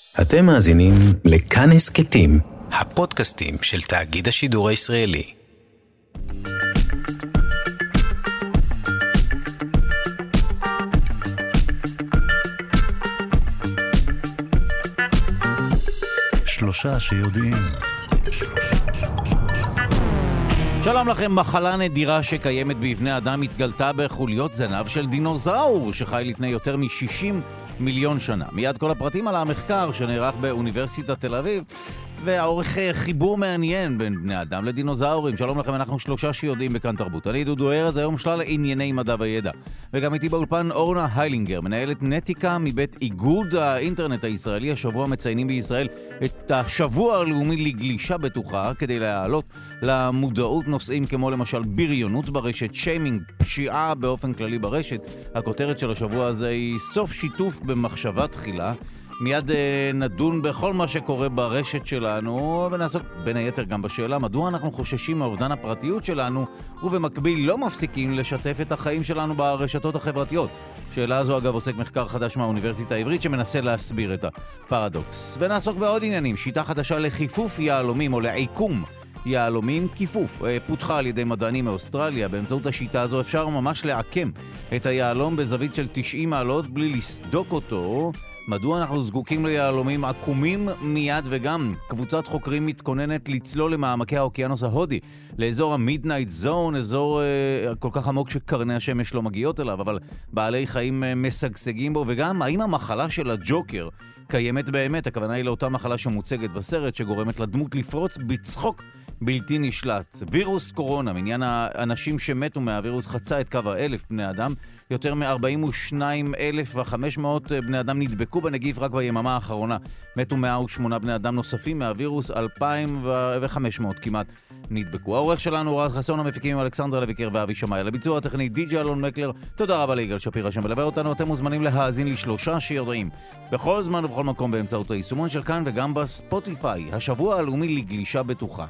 אתם מאזינים לכאן הסכתים, הפודקאסטים של תאגיד השידור הישראלי. שלושה שיודעים. שלום לכם. מחלה נדירה שקיימת בבני אדם התגלתה בחוליות זנב של דינוזאור שחי לפני יותר מ-60 מיליון שנה. מיד כל הפרטים על המחקר שנערך באוניברסיטת תל אביב, והעורך חיבור מעניין בין בני אדם לדינוזאורים. שלום לכם, אנחנו שלושה שיודעים בכאן תרבות. אני דודו ארז, היום שלל ענייני מדע וידע. וגם איתי באולפן אורנה היילינגר, מנהלת נטיקה מבית איגוד האינטרנט הישראלי. השבוע מציינים בישראל את השבוע הלאומי לגלישה בטוחה, כדי להעלות למודעות נושאים כמו למשל בריונות ברשת, שיימינג, פשיעה באופן כללי ברשת. הכותרת של השבוע הזה היא סוף שיתוף במחשבה תחילה. מיד נדון בכל מה שקורה ברשת שלנו, ונעסוק בין היתר גם בשאלה מדוע אנחנו חוששים מאובדן הפרטיות שלנו, ובמקביל לא מפסיקים לשתף את החיים שלנו ברשתות החברתיות. שאלה הזו אגב עוסק מחקר חדש מהאוניברסיטה העברית שמנסה להסביר את הפרדוקס. ונעסוק בעוד עניינים, שיטה חדשה לחיפוף יהלומים או לעיקום יהלומים. כיפוף פותחה על ידי מדענים מאוסטרליה. באמצעות השיטה הזו אפשר ממש לעקם את היהלום בזווית של 90 מעלות בלי לסדוק אותו. מדוע אנחנו זקוקים ליהלומים עקומים מיד, וגם קבוצת חוקרים מתכוננת לצלול למעמקי האוקיינוס ההודי, לאזור המידנייט זון, אזור כל כך עמוק שקרני השמש לא מגיעות אליו, אבל בעלי חיים משגשגים בו. וגם האם המחלה של הג'וקר קיימת באמת? הכוונה היא לאותה מחלה שמוצגת בסרט, שגורמת לדמות לפרוץ בצחוק בלתי נשלט. וירוס קורונה, מניין האנשים שמתו מהווירוס חצה את קו 1,000 בני אדם. יותר מ-42,500 בני אדם נדבקו בנגיף רק ביממה האחרונה. מתו 108 בני אדם נוספים מהווירוס, 2,500 כמעט נדבקו. העורך שלנו רז חסון, המפיקים אלכסנדרה לויקר ואבי שמאי. לביצוע הטכני די.ג'י אלון מקלר. תודה רבה ליגאל שפירא שמלווה אותנו. אתם מוזמנים להאזין לשלושה שיודעים בכל זמן ובכל מקום באמצעות היישומון של כאן וגם בספוטיפיי. השבוע הלאומי לגלישה בטוחה.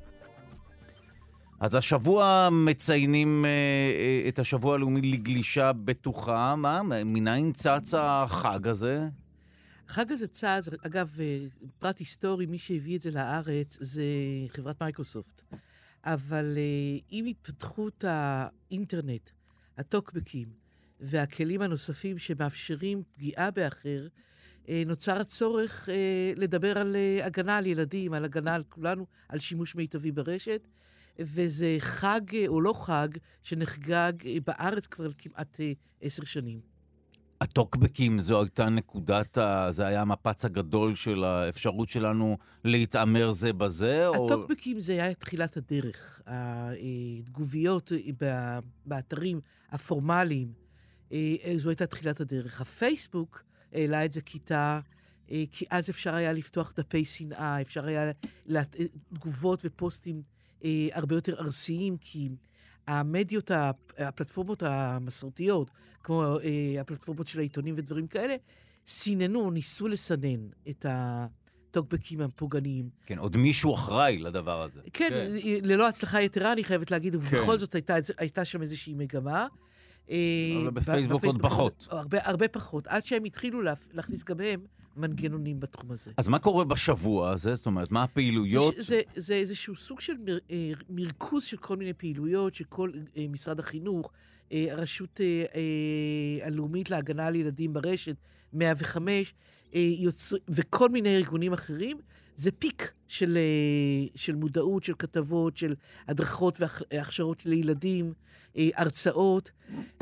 אז השבוע מציינים את השבוע הלאומי לגלישה בטוחה. מה? מניין צץ החג הזה? החג הזה צץ, אגב, פרט היסטורי, מי שהביא את זה לארץ זה חברת מייקרוסופט. אבל עם התפתחות האינטרנט, הטוקבקים והכלים הנוספים שמאפשרים פגיעה באחר, נוצר הצורך לדבר על הגנה על ילדים, על הגנה על כולנו, על שימוש מיטבי ברשת. וזה חג או לא חג שנחגג בארץ כבר כמעט 10 שנים. הטוקבקים זו הייתה זה היה המפץ הגדול של האפשרות שלנו להתאמר זה בזה? הטוקבקים זה היה תחילת הדרך. התגוביות באתרים הפורמליים, זו הייתה תחילת הדרך. הפייסבוק העלה את זה כיתה, כי אז אפשר היה לפתוח דפי שנאה, אפשר היה תגובות ופוסטים הרבה יותר ארסיים, כי המדיות, הפלטפורמות המסורתיות, כמו הפלטפורמות של העיתונים ודברים כאלה, סיננו, ניסו לסנן את הטוקבקים הפוגעניים. כן, עוד מישהו אחראי לדבר הזה. כן, ללא הצלחה יתרה, אני חייבת להגיד, ובכל זאת הייתה שם איזושהי מגמה. אבל בפייסבוק עוד פחות. הרבה פחות, עד שהם התחילו להכניס גם הם מנגנונים בתחום הזה. אז מה קורה בשבוע הזה? זאת אומרת, מה הפעילויות? זה איזשהו סוג של מרכוז של כל מיני פעילויות, שכל משרד החינוך, הרשות הלאומית להגנה על ילדים ברשת, 105, וכל מיני ארגונים אחרים, זה פיק של מודעות, של כתבות, של הדרכות והכשרות לילדים, הרצאות.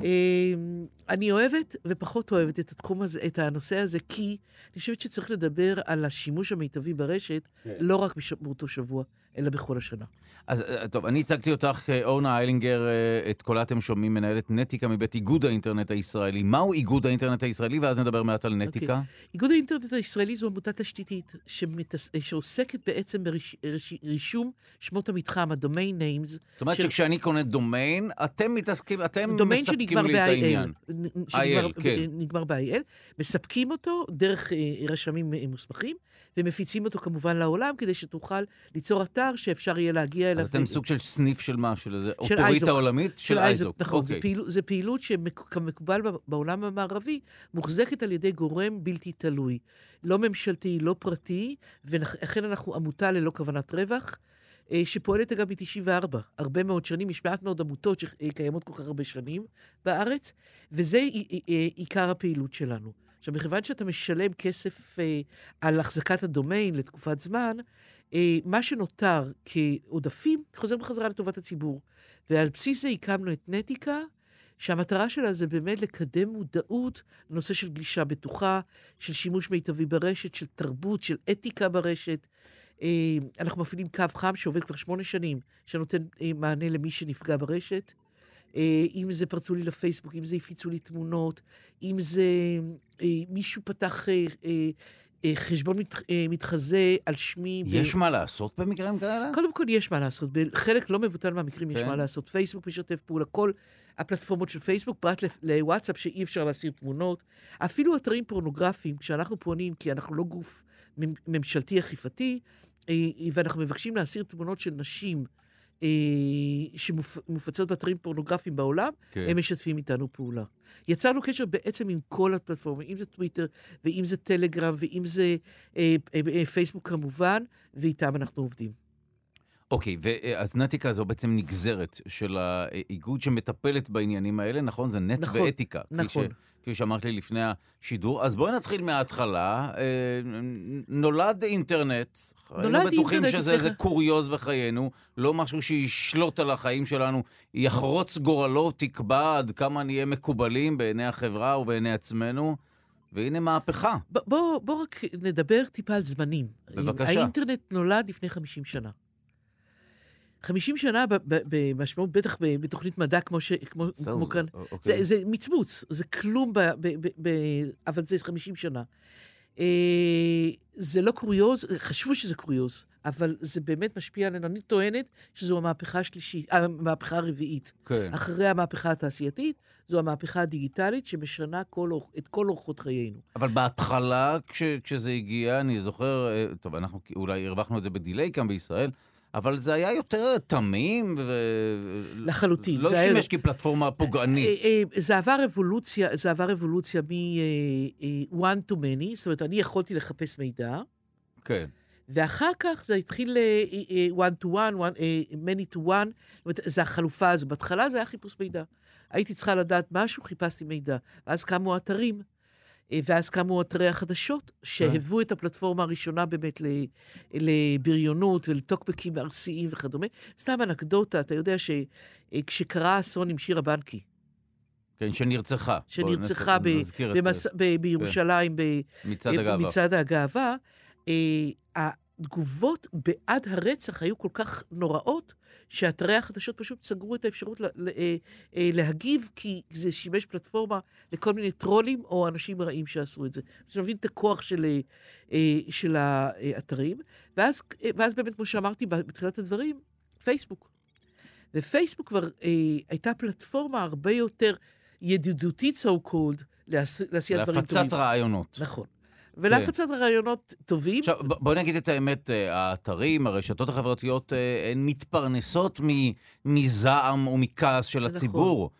אני אוהבת ופחות אוהבת את התחום הזה, את הנושא הזה, כי אני חושבת שצריך לדבר על השימוש המיטבי ברשת, לא רק באותו שבוע, אלא בכל השנה. אז טוב, אני הצגתי אותך, אורנה היילינגר, את כל אתם שומעים, מנהלת נטיקה מבית איגוד האינטרנט הישראלי. מהו איגוד האינטרנט הישראלי? ואז נדבר מעט על נטיקה. איגוד האינטרנט הישראלי זו עמותה תשתיתית, שעוסקת בעצם ברישום שמות המתחם, ה-domain names. זאת אומרת שכשאני קונה דומיין, אתם מספקים לי את העניין. נגמר ב-IL, מספקים אותו דרך רשמים מוסמכים, ומפיצים אותו כמובן לעולם, כדי שתוכל ליצור אתר שאפשר יהיה להגיע אליו. אז אתם סוג של סניף של מה? של איזה אוטוריטה עולמית? של אייזוק, נכון. זה פעילות שמקובל בעולם המערבי, מוחזקת על ידי גורם בלתי תלוי. ביטוי. לא ממשלתי, לא פרטי, ולכן אנחנו עמותה ללא כוונת רווח, שפועלת אגב מ-94, הרבה מאוד שנים, יש מעט מאוד עמותות שקיימות כל כך הרבה שנים בארץ, וזה עיקר הפעילות שלנו. עכשיו, מכיוון שאתה משלם כסף על החזקת הדומיין לתקופת זמן, מה שנותר כעודפים חוזר בחזרה לטובת הציבור. ועל בסיס זה הקמנו את נטיקה, שהמטרה שלה זה באמת לקדם מודעות לנושא של גלישה בטוחה, של שימוש מיטבי ברשת, של תרבות, של אתיקה ברשת. אנחנו מפעילים קו חם שעובד כבר 8 שנים, שנותן מענה למי שנפגע ברשת. אם זה פרצו לי לפייסבוק, אם זה הפיצו לי תמונות, אם זה מישהו פתח חשבון מתחזה על שמי. יש מה לעשות במקרים כאלה? קודם כל יש מה לעשות. בחלק לא מבוטל מהמקרים יש מה לעשות. פייסבוק משתף פעולה, כל הפלטפורמות של פייסבוק, פרט לוואטסאפ שאי אפשר להסיר תמונות. אפילו אתרים פורנוגרפיים, כשאנחנו פונים, כי אנחנו לא גוף ממשלתי אכיפתי, ואנחנו מבקשים להסיר תמונות של נשים שמופצות באתרים פורנוגרפיים בעולם, הם משתפים איתנו פעולה. יצרנו קשר בעצם עם כל הפלטפורמות, אם זה טוויטר, ואם זה טלגרם, ואם זה פייסבוק כמובן, ואיתם אנחנו עובדים. אוקיי, אז נטיקה זו בעצם נגזרת של האיגוד שמטפלת בעניינים האלה, נכון? זה נט ואתיקה. נכון. כפי שאמרת לי לפני השידור. אז בואי נתחיל מההתחלה. נולד אינטרנט. היינו בטוחים שזה איזה קוריוז בחיינו, לא משהו שישלוט על החיים שלנו, יחרוץ גורלו, תקבע עד כמה נהיה מקובלים בעיני החברה ובעיני עצמנו. והנה מהפכה. בוא רק נדבר טיפה על זמנים. בבקשה. האינטרנט נולד לפני 50 שנה. 50 שנה במשמעות, בטח בתוכנית מדע כמו כאן, זה מצמוץ, זה כלום, אבל זה 50 שנה. זה לא קוריוז, חשבו שזה קוריוז, אבל זה באמת משפיע עלינו. אני טוענת שזו המהפכה השלישית, המהפכה הרביעית. אחרי המהפכה התעשייתית, זו המהפכה הדיגיטלית שמשנה את כל אורחות חיינו. אבל בהתחלה, כשזה הגיע, אני זוכר, טוב, אנחנו אולי הרווחנו את זה בדילי כאן בישראל, אבל זה היה יותר תמים לחלוטין. לא שימש כפלטפורמה פוגענית. זה עבר אבולוציה מ-one to many, זאת אומרת, אני יכולתי לחפש מידע. כן. ואחר כך זה התחיל one to one, many to one, זאת אומרת, זה החלופה הזו. בהתחלה זה היה חיפוש מידע. הייתי צריכה לדעת משהו, חיפשתי מידע. ואז קמו אתרים. ואז קמו אתרי החדשות, שהבאו את הפלטפורמה הראשונה באמת לבריונות ולטוקבקים ארסיים וכדומה. סתם אנקדוטה, אתה יודע שכשקרה אסון עם שירה בנקי. כן, שנרצחה. שנרצחה בירושלים, מצד הגאווה. התגובות בעד הרצח היו כל כך נוראות, שאתרי החדשות פשוט סגרו את האפשרות להגיב, כי זה שימש פלטפורמה לכל מיני טרולים או אנשים רעים שעשו את זה. שנבין את הכוח של האתרים. ואז באמת, כמו שאמרתי בתחילת הדברים, פייסבוק. ופייסבוק כבר הייתה פלטפורמה הרבה יותר ידידותית, so called, לעשיית דברים טובים. להפצת רעיונות. נכון. ולהפצת רעיונות טובים. עכשיו, בוא נגיד את האמת, האתרים, הרשתות החברתיות, הן מתפרנסות מזעם ומכעס של הציבור.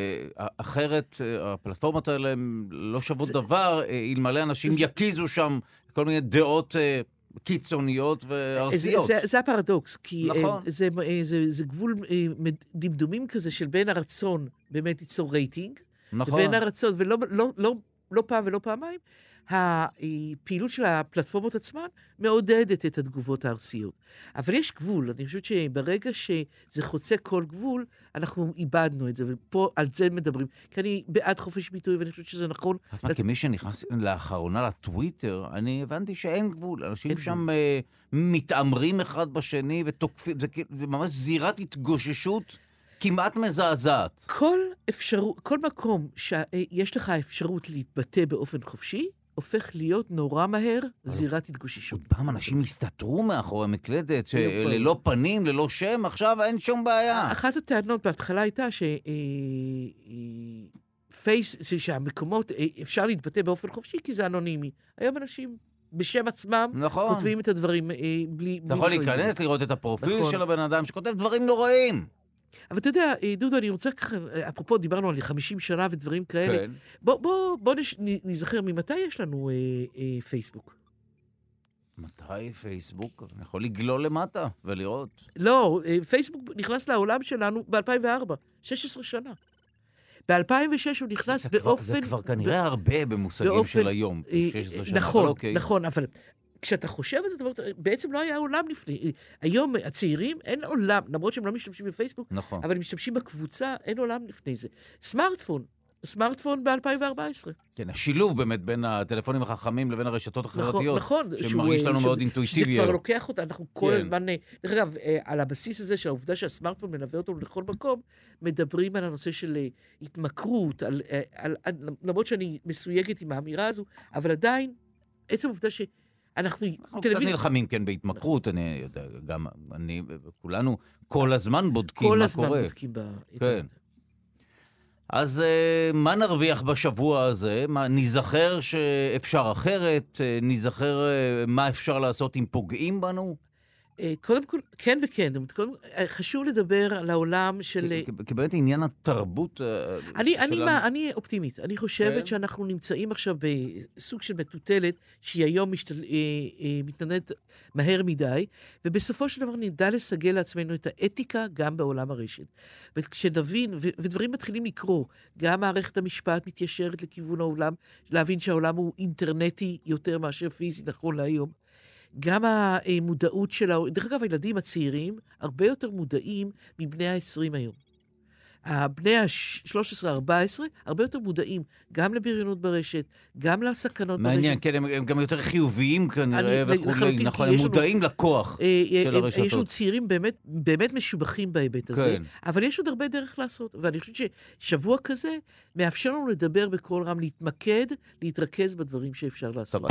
אחרת, הפלטפורמות האלה הן לא שוות דבר, אלמלא אנשים יקיזו שם כל מיני דעות קיצוניות וארסיות. זה הפרדוקס, כי זה גבול דמדומים כזה של בין הרצון באמת ליצור רייטינג, ובין הרצון, ולא פעם ולא פעמיים, הפעילות של הפלטפורמות עצמן מעודדת את התגובות הארסיות. אבל יש גבול, אני חושבת שברגע שזה חוצה כל גבול, אנחנו איבדנו את זה, ופה על זה מדברים. כי אני בעד חופש ביטוי, ואני חושבת שזה נכון. כמי שנכנס לאחרונה לטוויטר, אני הבנתי שאין גבול. אנשים שם מתאמרים אחד בשני ותוקפים, זה ממש זירת התגוששות כמעט מזעזעת. כל מקום שיש לך אפשרות להתבטא באופן חופשי, הופך להיות נורא מהר זירת התגוששות. עוד פעם אנשים הסתתרו מאחורי המקלדת, ללא פנים, ללא שם, עכשיו אין שום בעיה. אחת הטענות בהתחלה הייתה שהמקומות אפשר להתבטא באופן חופשי, כי זה אנונימי. היום אנשים בשם עצמם כותבים את הדברים בלי... אתה יכול להיכנס, לראות את הפרופיל של הבן אדם שכותב דברים נוראים. אבל אתה יודע, דודו, אני רוצה ככה, אפרופו דיברנו על 50 שנה ודברים כאלה, כן. בוא נזכר ממתי יש לנו פייסבוק. מתי פייסבוק? אני יכול לגלול למטה ולראות. לא, פייסבוק נכנס לעולם שלנו ב-2004, 16 שנה. ב-2006 הוא נכנס באופן... זה כבר כנראה הרבה במושגים של היום. 16 שנה, נכון, אוקיי. נכון, אבל כשאתה חושב על זה, בעצם לא היה עולם לפני. היום הצעירים, אין עולם, למרות שהם לא משתמשים בפייסבוק, נכון. אבל הם משתמשים בקבוצה, אין עולם לפני זה. סמארטפון ב-2014. כן, השילוב באמת בין הטלפונים החכמים לבין הרשתות החברתיות. נכון. שמרגיש לנו מאוד אינטואיטיבי. שזה כבר לוקח אותה, אנחנו כל הזמן... דרך אגב, על הבסיס הזה של העובדה שהסמארטפון מלווה אותנו לכל מקום, מדברים על הנושא של התמכרות, למרות שאני מסויגת עם האמירה הזו, אבל עדיין, עצם העובדה שאנחנו... אנחנו קצת נלחמים, כן, בהתמכרות, אני יודע, גם אני, כולנו כל הזמן בודקים מה קורה. כל הזמן בודקים כן. אז מה נרוויח בשבוע הזה? נזכר שאפשר אחרת? נזכר מה אפשר לעשות אם פוגעים בנו? קודם כל, כן וכן. חשוב לדבר על העולם של... כי באמת עניין התרבות שלנו... אני אופטימית. אני חושבת שאנחנו נמצאים עכשיו בסוג של מטוטלת, שהיא היום מתנהלת מהר מדי, ובסופו של דבר נדע לסגל לעצמנו את האתיקה גם בעולם הרשת. וכשנבין, ודברים מתחילים לקרוא, גם מערכת המשפט מתיישרת לכיוון העולם, להבין שהעולם הוא אינטרנטי יותר מאשר פיזי, נכון להיום. גם המודעות של... דרך אגב, הילדים הצעירים הרבה יותר מודעים מבני ה-20 היום. הבני ה-13-14 הרבה יותר מודעים גם לבריונות ברשת, גם לסכנות ברשת. מעניין, כן, הם גם יותר חיוביים כנראה וכולי, נכון, הם מודעים לכוח של הרשתות. יש לנו צעירים באמת משובחים בהיבט הזה, אבל יש עוד הרבה דרך לעשות, ואני חושבת ששבוע כזה מאפשר לנו לדבר בכל רם, להתמקד, להתרכז בדברים שאפשר לעשות.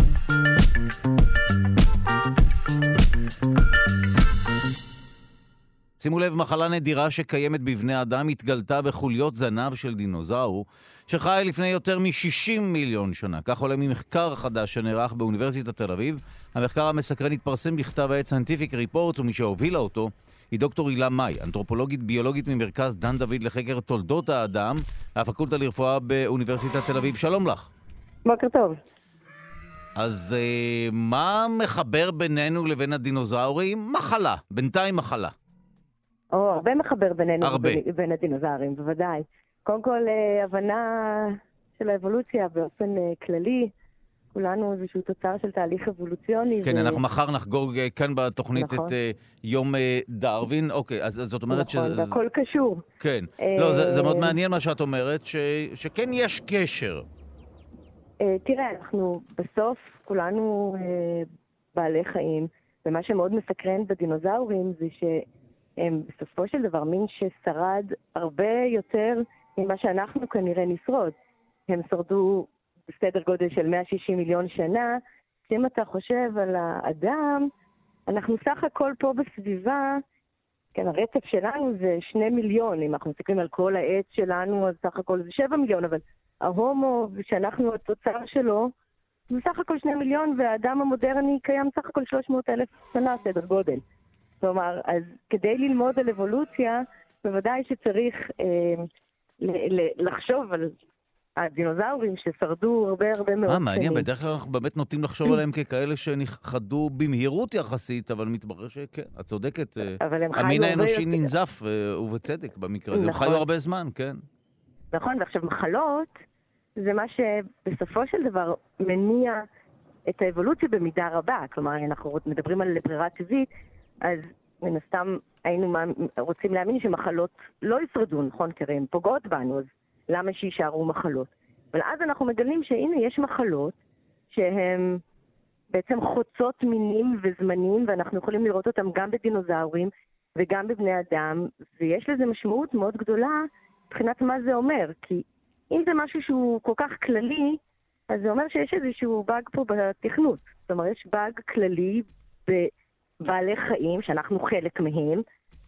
שימו לב, מחלה נדירה שקיימת בבני אדם התגלתה בחוליות זנב של דינוזאור, שחי לפני יותר מ-60 מיליון שנה. כך עולה ממחקר חדש שנערך באוניברסיטת תל אביב. המחקר המסקרן התפרסם בכתב העת Scientific Reports, ומי שהובילה אותו היא דוקטור הילה מאי, אנתרופולוגית ביולוגית ממרכז דן דוד לחקר תולדות האדם, הפקולטה לרפואה באוניברסיטת תל אביב. שלום לך. בוקר טוב. אז מה מחבר בינינו לבין הדינוזאורים? מחלה, בינתיים מחלה. הרבה מחבר בינינו הרבה. ובין הדינוזאורים, בוודאי. קודם כל, הבנה של האבולוציה באופן כללי, כולנו איזשהו תוצר של תהליך אבולוציוני. כן, אנחנו מחר נחגוג כאן בתוכנית את יום דרווין. אוקיי, אז זאת אומרת נכון, והכל קשור. כן. לא, זה מאוד מעניין מה שאת אומרת, שכן יש קשר. תראה, אנחנו בסוף כולנו בעלי חיים, ומה שמאוד מסקרן בדינוזאורים זה שהם בסופו של דבר מין ששרד הרבה יותר ממה שאנחנו כנראה נשרוד. הם שרדו בסדר גודל של 160 מיליון שנה, שאם אתה חושב על האדם, אנחנו סך הכל פה בסביבה, כן, הרצף שלנו זה 2 מיליון, אם אנחנו מסתכלים על כל העץ שלנו, אז סך הכל זה 7 מיליון, אבל ההומו, שאנחנו התוצר שלו, זה סך הכל 2 מיליון, והאדם המודרני קיים סך הכל 300,000 שנה, סדר גודל. כלומר, אז כדי ללמוד על אבולוציה, בוודאי שצריך לחשוב על הדינוזאורים ששרדו הרבה מאוד מעניין, בדרך כלל אנחנו באמת נוטים לחשוב עליהם ככאלה שנכחדו במהירות יחסית, אבל מתברר שכן, את צודקת. המין האנושי ננזף, ובצדק במקרה הזה. הם חיו הרבה זמן, כן. נכון, ועכשיו מחלות, זה מה שבסופו של דבר מניע את האבולוציה במידה רבה. כלומר, אנחנו מדברים על ברירה טבעית, אז מן הסתם היינו רוצים להאמין שמחלות לא ישרדו, נכון? כי הן פוגעות בנו, אז למה שישארו מחלות? אבל אז אנחנו מגלים שהנה יש מחלות שהן בעצם חוצות מינים וזמנים, ואנחנו יכולים לראות אותם גם בדינוזאורים וגם בבני אדם, ויש לזה משמעות מאוד גדולה מבחינת מה זה אומר. כי אם זה משהו שהוא כל כך כללי, אז זה אומר שיש איזשהו באג פה בתכנות. זאת אומרת, יש באג כללי בבעלי חיים, שאנחנו חלק מהם,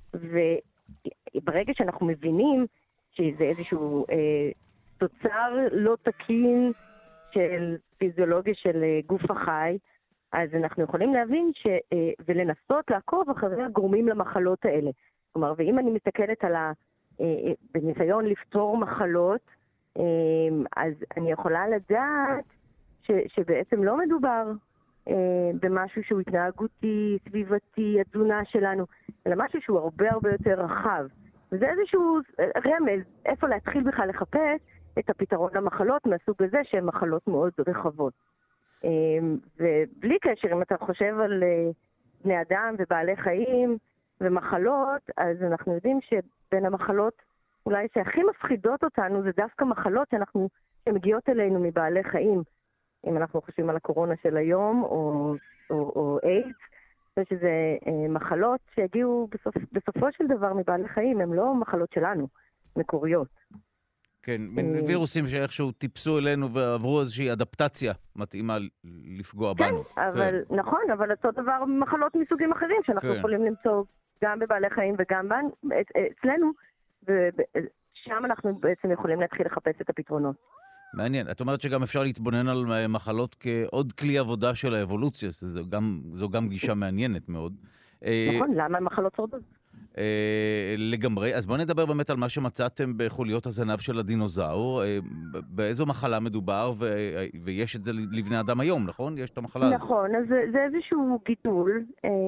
וברגע שאנחנו מבינים שזה איזשהו תוצר לא תקין של פיזיולוגיה של גוף החי, אז אנחנו יכולים להבין ולנסות לעקוב אחרי הגורמים למחלות האלה. כלומר, ואם אני מסתכלת על בניסיון לפתור מחלות, אז אני יכולה לדעת שבעצם לא מדובר במשהו שהוא התנהגותי, סביבתי, התזונה שלנו, אלא משהו שהוא הרבה הרבה יותר רחב. וזה איזשהו רמז, איפה להתחיל בכלל לחפש את הפתרון למחלות מהסוג הזה, שהן מחלות מאוד רחבות. ובלי קשר, אם אתה חושב על בני אדם ובעלי חיים ומחלות, אז אנחנו יודעים שבין המחלות אולי שהכי מפחידות אותנו זה דווקא מחלות שמגיעות אלינו מבעלי חיים. אם אנחנו חושבים על הקורונה של היום או איידס, שזה מחלות שהגיעו בסופו של דבר מבעלי חיים, הן לא מחלות שלנו, מקוריות. כן, וירוסים שאיכשהו טיפסו אלינו ועברו איזושהי אדפטציה מתאימה לפגוע בנו. כן, אבל נכון, אבל אותו דבר מחלות מסוגים אחרים שאנחנו יכולים למצוא גם בבעלי חיים וגם אצלנו, ושם אנחנו בעצם יכולים להתחיל לחפש את הפתרונות. מעניין. את אומרת שגם אפשר להתבונן על מחלות כעוד כלי עבודה של האבולוציה, זו גם גישה מעניינת מאוד. נכון, למה מחלות שורדות? לגמרי. אז בואו נדבר באמת על מה שמצאתם בחוליות הזנב של הדינוזאור. באיזו מחלה מדובר, ויש את זה לבני אדם היום, נכון? יש את המחלה הזאת. נכון, אז זה איזשהו גידול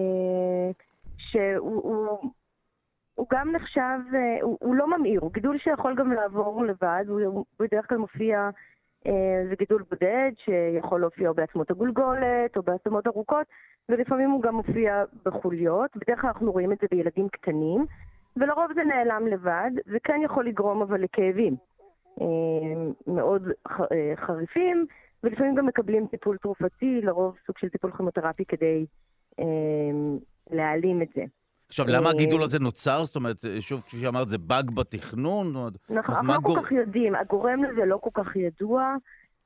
שהוא גם נחשב, הוא לא ממאיר, הוא גידול שיכול גם לעבור לבד, הוא בדרך כלל מופיע, זה גידול בודד שיכול להופיע או בעצמות הגולגולת או בעצמות ארוכות, ולפעמים הוא גם מופיע בחוליות. בדרך כלל אנחנו רואים את זה בילדים קטנים, ולרוב זה נעלם לבד, וכן יכול לגרום אבל לכאבים מאוד חריפים, ולפעמים גם מקבלים טיפול תרופתי, לרוב סוג של טיפול כימותרפי כדי להעלים את זה. עכשיו, למה הגידול הזה נוצר? זאת אומרת, שוב, כפי שאמרת, זה באג בתכנון? נכון, אנחנו לא כל כך יודעים. הגורם לזה לא כל כך ידוע.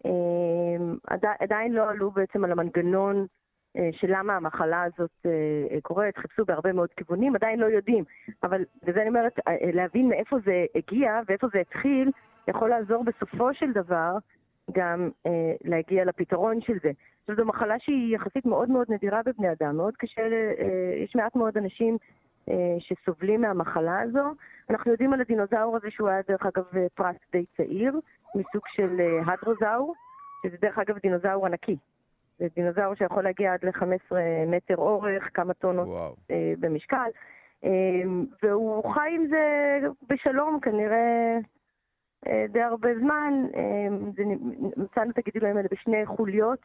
עדיין לא עלו בעצם על המנגנון של למה המחלה הזאת קורית. חיפשו בהרבה מאוד כיוונים, עדיין לא יודעים. אבל בזה אני אומרת, להבין מאיפה זה הגיע ואיפה זה התחיל, יכול לעזור בסופו של דבר גם להגיע לפתרון של זה. זו מחלה שהיא יחסית מאוד מאוד נדירה בבני אדם, מאוד קשה, יש מעט מאוד אנשים שסובלים מהמחלה הזו. אנחנו יודעים על הדינוזאור הזה שהוא היה דרך אגב פרס די צעיר, מסוג של הדרוזאור, שזה דרך אגב דינוזאור ענקי. זה דינוזאור שיכול להגיע עד ל-15 מטר אורך, כמה טונות במשקל, והוא חי עם זה בשלום כנראה די הרבה זמן. מצאנו את הגידולים האלה בשני חוליות,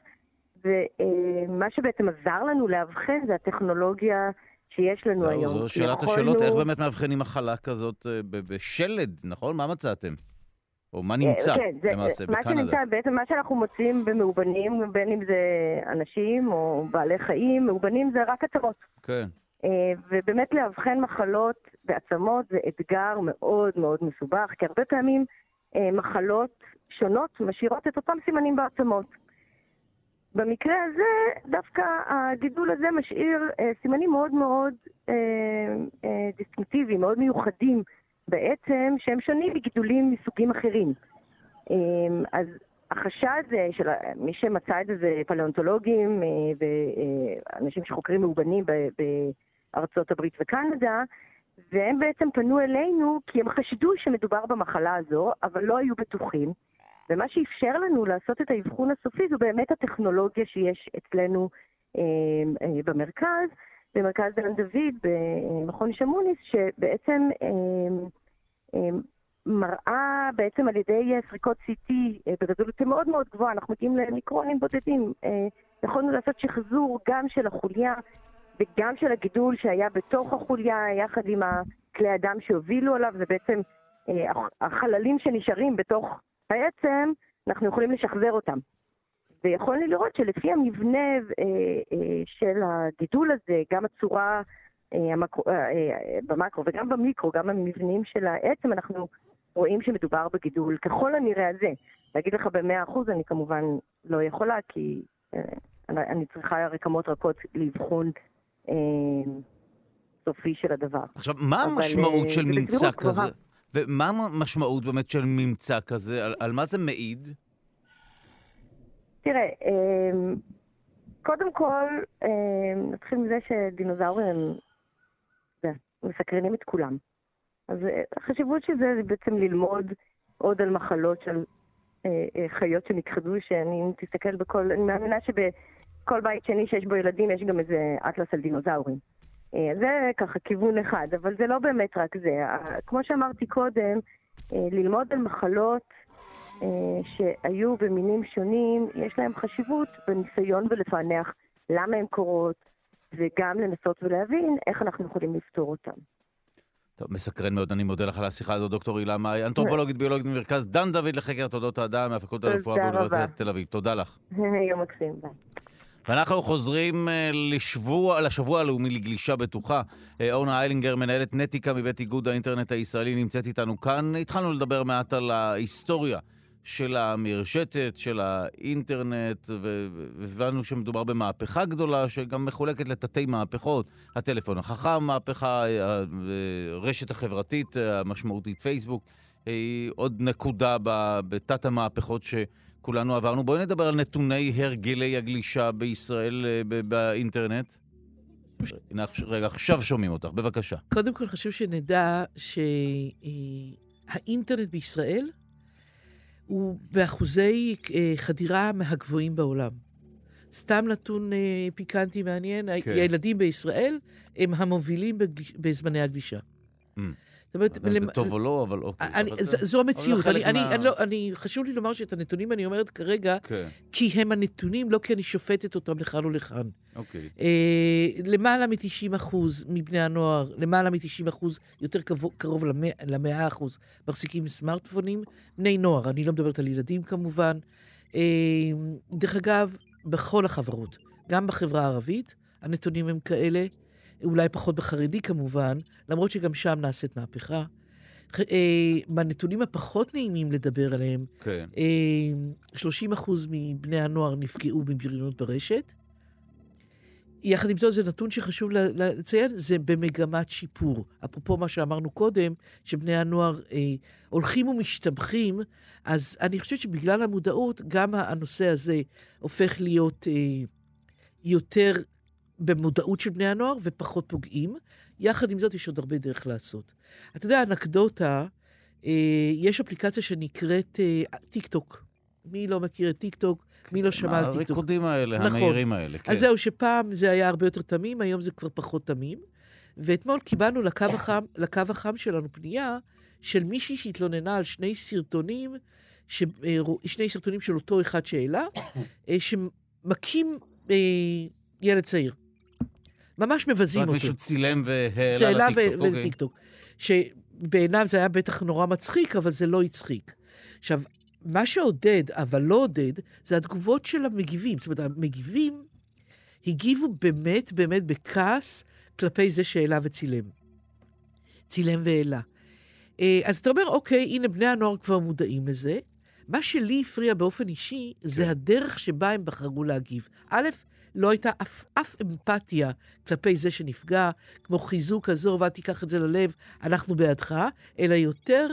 ומה שבעצם עזר לנו להבחן זה הטכנולוגיה שיש לנו היום. זו שאלת השאלות, איך באמת מאבחנים מחלה כזאת בשלד, נכון? מה מצאתם? או מה נמצא למעשה בקנדה? מה שנמצא, בעצם מה שאנחנו מוצאים במאובנים, בין אם זה אנשים או בעלי חיים, מאובנים זה רק עצמות. כן. ובאמת להבחן מחלות בעצמות זה אתגר מאוד מאוד מסובך, כי הרבה פעמים מחלות שונות משאירות את אותם סימנים בעצמות. במקרה הזה, דווקא הגידול הזה משאיר סימנים מאוד מאוד דיסטינקטיביים, מאוד מיוחדים בעצם, שהם שונים מגידולים מסוגים אחרים. אז החשד זה של מי שמצא את זה פלאונטולוגים ואנשים שחוקרים מאובנים בארצות הברית וקנדה, והם בעצם פנו אלינו כי הם חשדו שמדובר במחלה הזו, אבל לא היו בטוחים. ומה שאפשר לנו לעשות את האבחון הסופי זו באמת הטכנולוגיה שיש אצלנו במרכז דן דוד, במכון שמוניס, שבעצם מראה בעצם על ידי סריקות CT ברזולוציה מאוד מאוד גבוהה, אנחנו מגיעים למיקרונים בודדים, יכולנו לעשות שחזור גם של החוליה וגם של הגידול שהיה בתוך החוליה יחד עם כלי הדם שהובילו עליו, זה בעצם החללים שנשארים בתוך העצם, אנחנו יכולים לשחזר אותם. ויכולנו לראות שלפי המבנה של הגידול הזה, גם הצורה במקרו וגם במיקרו, גם המבנים של העצם, אנחנו רואים שמדובר בגידול ככל הנראה הזה. להגיד לך ב100% אני כמובן לא יכולה, כי אני צריכה רקמות רכות לאבחון סופי של הדבר. עכשיו, מה המשמעות של ממצא כזה? ומה המשמעות באמת של ממצא כזה? על מה זה מעיד? תראה, קודם כל, נתחיל מזה שדינוזאורים, מסקרנים את כולם. אז החשיבות של זה בעצם ללמוד עוד על מחלות של חיות שנכחדו, שאני תסתכל בכל, אני מאמינה שבכל בית שני שיש בו ילדים יש גם איזה אטלס על דינוזאורים. זה ככה כיוון אחד, אבל זה לא באמת רק זה. כמו שאמרתי קודם, ללמוד על מחלות שהיו במינים שונים, יש להם חשיבות בניסיון ולפענח למה הן קורות, וגם לנסות ולהבין איך אנחנו יכולים לפתור אותם. טוב, מסקרן מאוד, אני מודה לך על השיחה הזו, דוקטור הילה מאי, אנתרופולוגית ביולוגית במרכז דן דוד לחקר תולדות האדם, מהפקולטה לרפואה באוניברסיטת תל אביב. תודה לך. יום מקסים, ביי. ואנחנו חוזרים לשבוע הלאומי לגלישה בטוחה. אורנה איילינגר, מנהלת נטיקה מבית איגוד האינטרנט הישראלי, נמצאת איתנו כאן. התחלנו לדבר מעט על ההיסטוריה של המרשתת, של האינטרנט, והבנו שמדובר במהפכה גדולה, שגם מחולקת לתתי מהפכות. הטלפון החכם, מהפכה, הרשת החברתית, המשמעותית פייסבוק, היא עוד נקודה בתת המהפכות שכולנו עברנו. בואי נדבר על נתוני הרגלי הגלישה בישראל באינטרנט. רגע, עכשיו שומעים אותך, בבקשה. קודם כל חשוב שנדע שהאינטרנט בישראל הוא באחוזי חדירה מהגבוהים בעולם. סתם נתון פיקנטי מעניין, הילדים בישראל הם המובילים בזמני הגלישה. זה טוב או לא, אבל אוקיי. זו המציאות. חשוב לי לומר שאת הנתונים אני אומרת כרגע, כי הם הנתונים, לא כי אני שופטת אותם לכאן או לכאן. למעלה מ-90% מבני הנוער, למעלה מ-90%, יותר קרוב ל-100% מחזיקים סמארטפונים. בני נוער, אני לא מדברת על ילדים כמובן. דרך אגב, בכל החברות, גם בחברה הערבית, הנתונים הם כאלה, אולי פחות בחרדי כמובן, למרות שגם שם נעשית מהפכה. בנתונים הפחות נעימים לדבר עליהם, 30% מבני הנוער נפגעו מבריונות ברשת. יחד עם זאת, זה נתון שחשוב לציין, זה במגמת שיפור. אפרופו מה שאמרנו קודם, שבני הנוער הולכים ומשתבחים, אז אני חושבת שבגלל המודעות, גם הנושא הזה הופך להיות יותר במודעות של בני הנוער ופחות פוגעים. יחד עם זאת, יש עוד הרבה דרך לעשות. אתה יודע, אנקדוטה, יש אפליקציה שנקראת טיק טוק. מי לא מכיר את טיק טוק? מי לא שמע על טיק טוק? הריקודים האלה, המהירים האלה. אז זהו, שפעם זה היה הרבה יותר תמים, היום זה כבר פחות תמים. ואתמול קיבלנו לקו החם שלנו פנייה של מישהי שהתלוננה על שני סרטונים של אותו אחד שאלה, שמקים ילד צעיר. ממש מבזים אותו. מישהו צילם והעלה לטיקטוק. ולטיקטוק. שבעיניו זה היה בטח נורא מצחיק, אבל זה לא הצחיק. עכשיו, מה שעודד, אבל לא עודד, זה התגובות של המגיבים. זאת אומרת, המגיבים הגיבו באמת, באמת בכעס כלפי זה שהעלה וצילם. צילם והעלה. אז אתה אומר, אוקיי, הנה בני הנוער כבר מודעים לזה. מה שלי הפריע באופן אישי, זה הדרך שבה הם בחרו להגיב. א', לא הייתה אף אמפתיה כלפי זה שנפגע, כמו חיזוק כזו, ואל תיקח את זה ללב, אנחנו בעדך, אלא יותר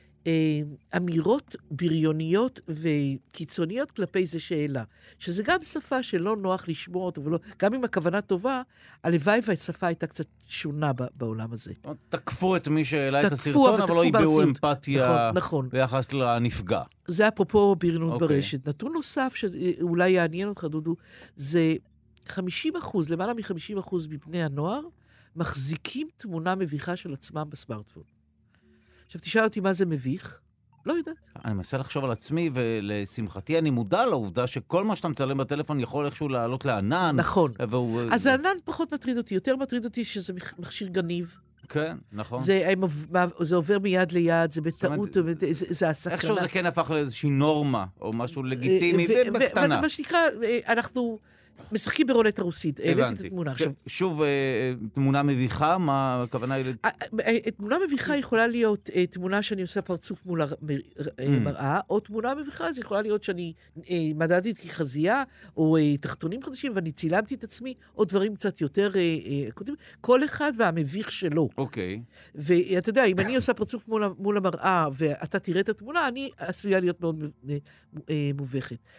אמירות בריוניות וקיצוניות כלפי זה שאלה. שזה גם שפה שלא נוח לשמוע אותו, גם אם הכוונה טובה, הלוואי והשפה הייתה קצת שונה בעולם הזה. תקפו את מי שהעלה את הסרטון, אבל לא הביעו אמפתיה ביחס לנפגע. זה אפרופו בריונות ברשת. נתון נוסף שאולי יעניין אותך, דודו, זה 50%, למעלה מ-50% מבני הנוער, מחזיקים תמונה מביכה של עצמם בסמארטפון. עכשיו תשאל אותי מה זה מביך, לא יודעת. אני מנסה לחשוב על עצמי, ולשמחתי אני מודע לעובדה שכל מה שאתה מצלם בטלפון יכול איכשהו לעלות לענן. נכון. אז הענן פחות מטריד אותי, יותר מטריד אותי שזה מכשיר גניב. כן, נכון. זה עובר מיד ליד, זה בטעות, זה הסכנה. איכשהו זה כן הפך לאיזושהי נורמה, או משהו לגיטימי, בקטנה. ומה שנקרא, אנחנו משחקים ברולטה רוסית. הבנתי. שוב, תמונה מביכה, מה הכוונה היא? תמונה מביכה יכולה להיות תמונה שאני עושה פרצוף מול המראה, או תמונה מביכה, זה יכולה להיות שאני מדדתי חזייה, או תחתונים חדשים, ואני צילמתי את עצמי, או דברים קצת יותר קודמים. כל אחד והמביך שלו. אוקיי. ואתה יודע, אם אני עושה פרצוף מול המראה, ואתה תראה את התמונה, אני עשויה להיות מאוד מובכת.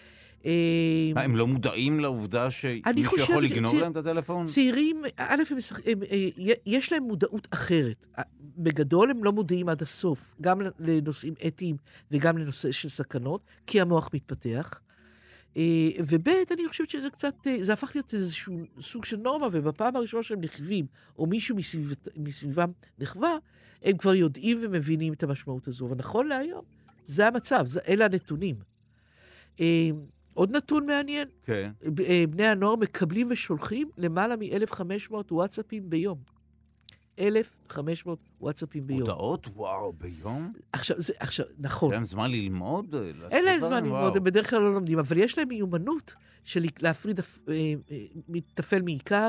הם לא מודעים לעובדה שמישהו יכול לגנוב להם את הטלפון? צעירים, א', יש להם מודעות אחרת. בגדול הם לא מודעים עד הסוף, גם לנושאים אתיים וגם לנושא של סכנות, כי המוח מתפתח. וב' אני חושבת שזה קצת, זה הפך להיות איזשהו סוג של נורמה, ובפעם הראשונה שהם נחווים, או מישהו מסביבם נחווה, הם כבר יודעים ומבינים את המשמעות הזו. ונכון להיום, זה המצב, אלה הנתונים. עוד נתון מעניין, כן. בני הנוער מקבלים ושולחים למעלה מ-1,500 וואטסאפים ביום. 1,500 וואטסאפים ביום. הודעות? וואו, ביום? עכשיו, נכון. אין להם זמן ללמוד? אין להם זמן ללמוד, הם בדרך כלל לא לומדים, אבל יש להם מיומנות של להפריד טפל מעיקר,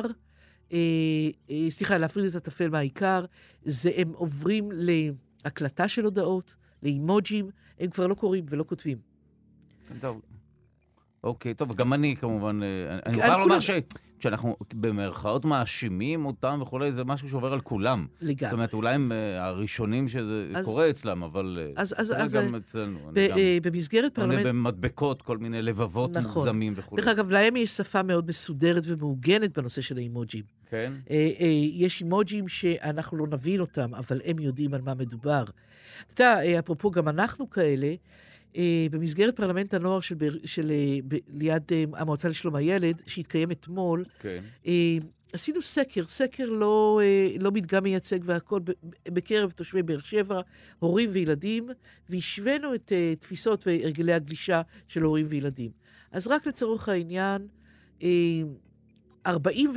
להפריד את הטפל מהעיקר, הם עוברים להקלטה של הודעות, לאימוג'ים, הם כבר לא קוראים ולא כותבים. טוב. אוקיי, טוב, גם אני כמובן, אני מוכר לומר כשאנחנו במרכאות מאשימים אותם וכולי, זה משהו שעובר על כולם. לגמרי. זאת אומרת, אולי הם הראשונים שזה קורה אצלם, אבל קורה גם אצלנו. במסגרת פרלמנט... במדבקות, כל מיני לבבות מוגזמים וכולי. דרך אגב, להם יש שפה מאוד מסודרת ומעוגנת בנושא של האימוג'ים. כן? יש אימוג'ים שאנחנו לא נבין אותם, אבל הם יודעים על מה מדובר. אתה יודע, אפרופו, גם אנחנו כאלה, במסגרת פרלמנט הנוער ליד המועצה לשלום הילד, שהתקיים אתמול, עשינו סקר לא מדגם מייצג והכל, בקרב תושבי באר שבע, הורים וילדים, והשווינו את תפיסות והרגלי הגלישה של הורים וילדים. אז רק לצורך העניין, 48%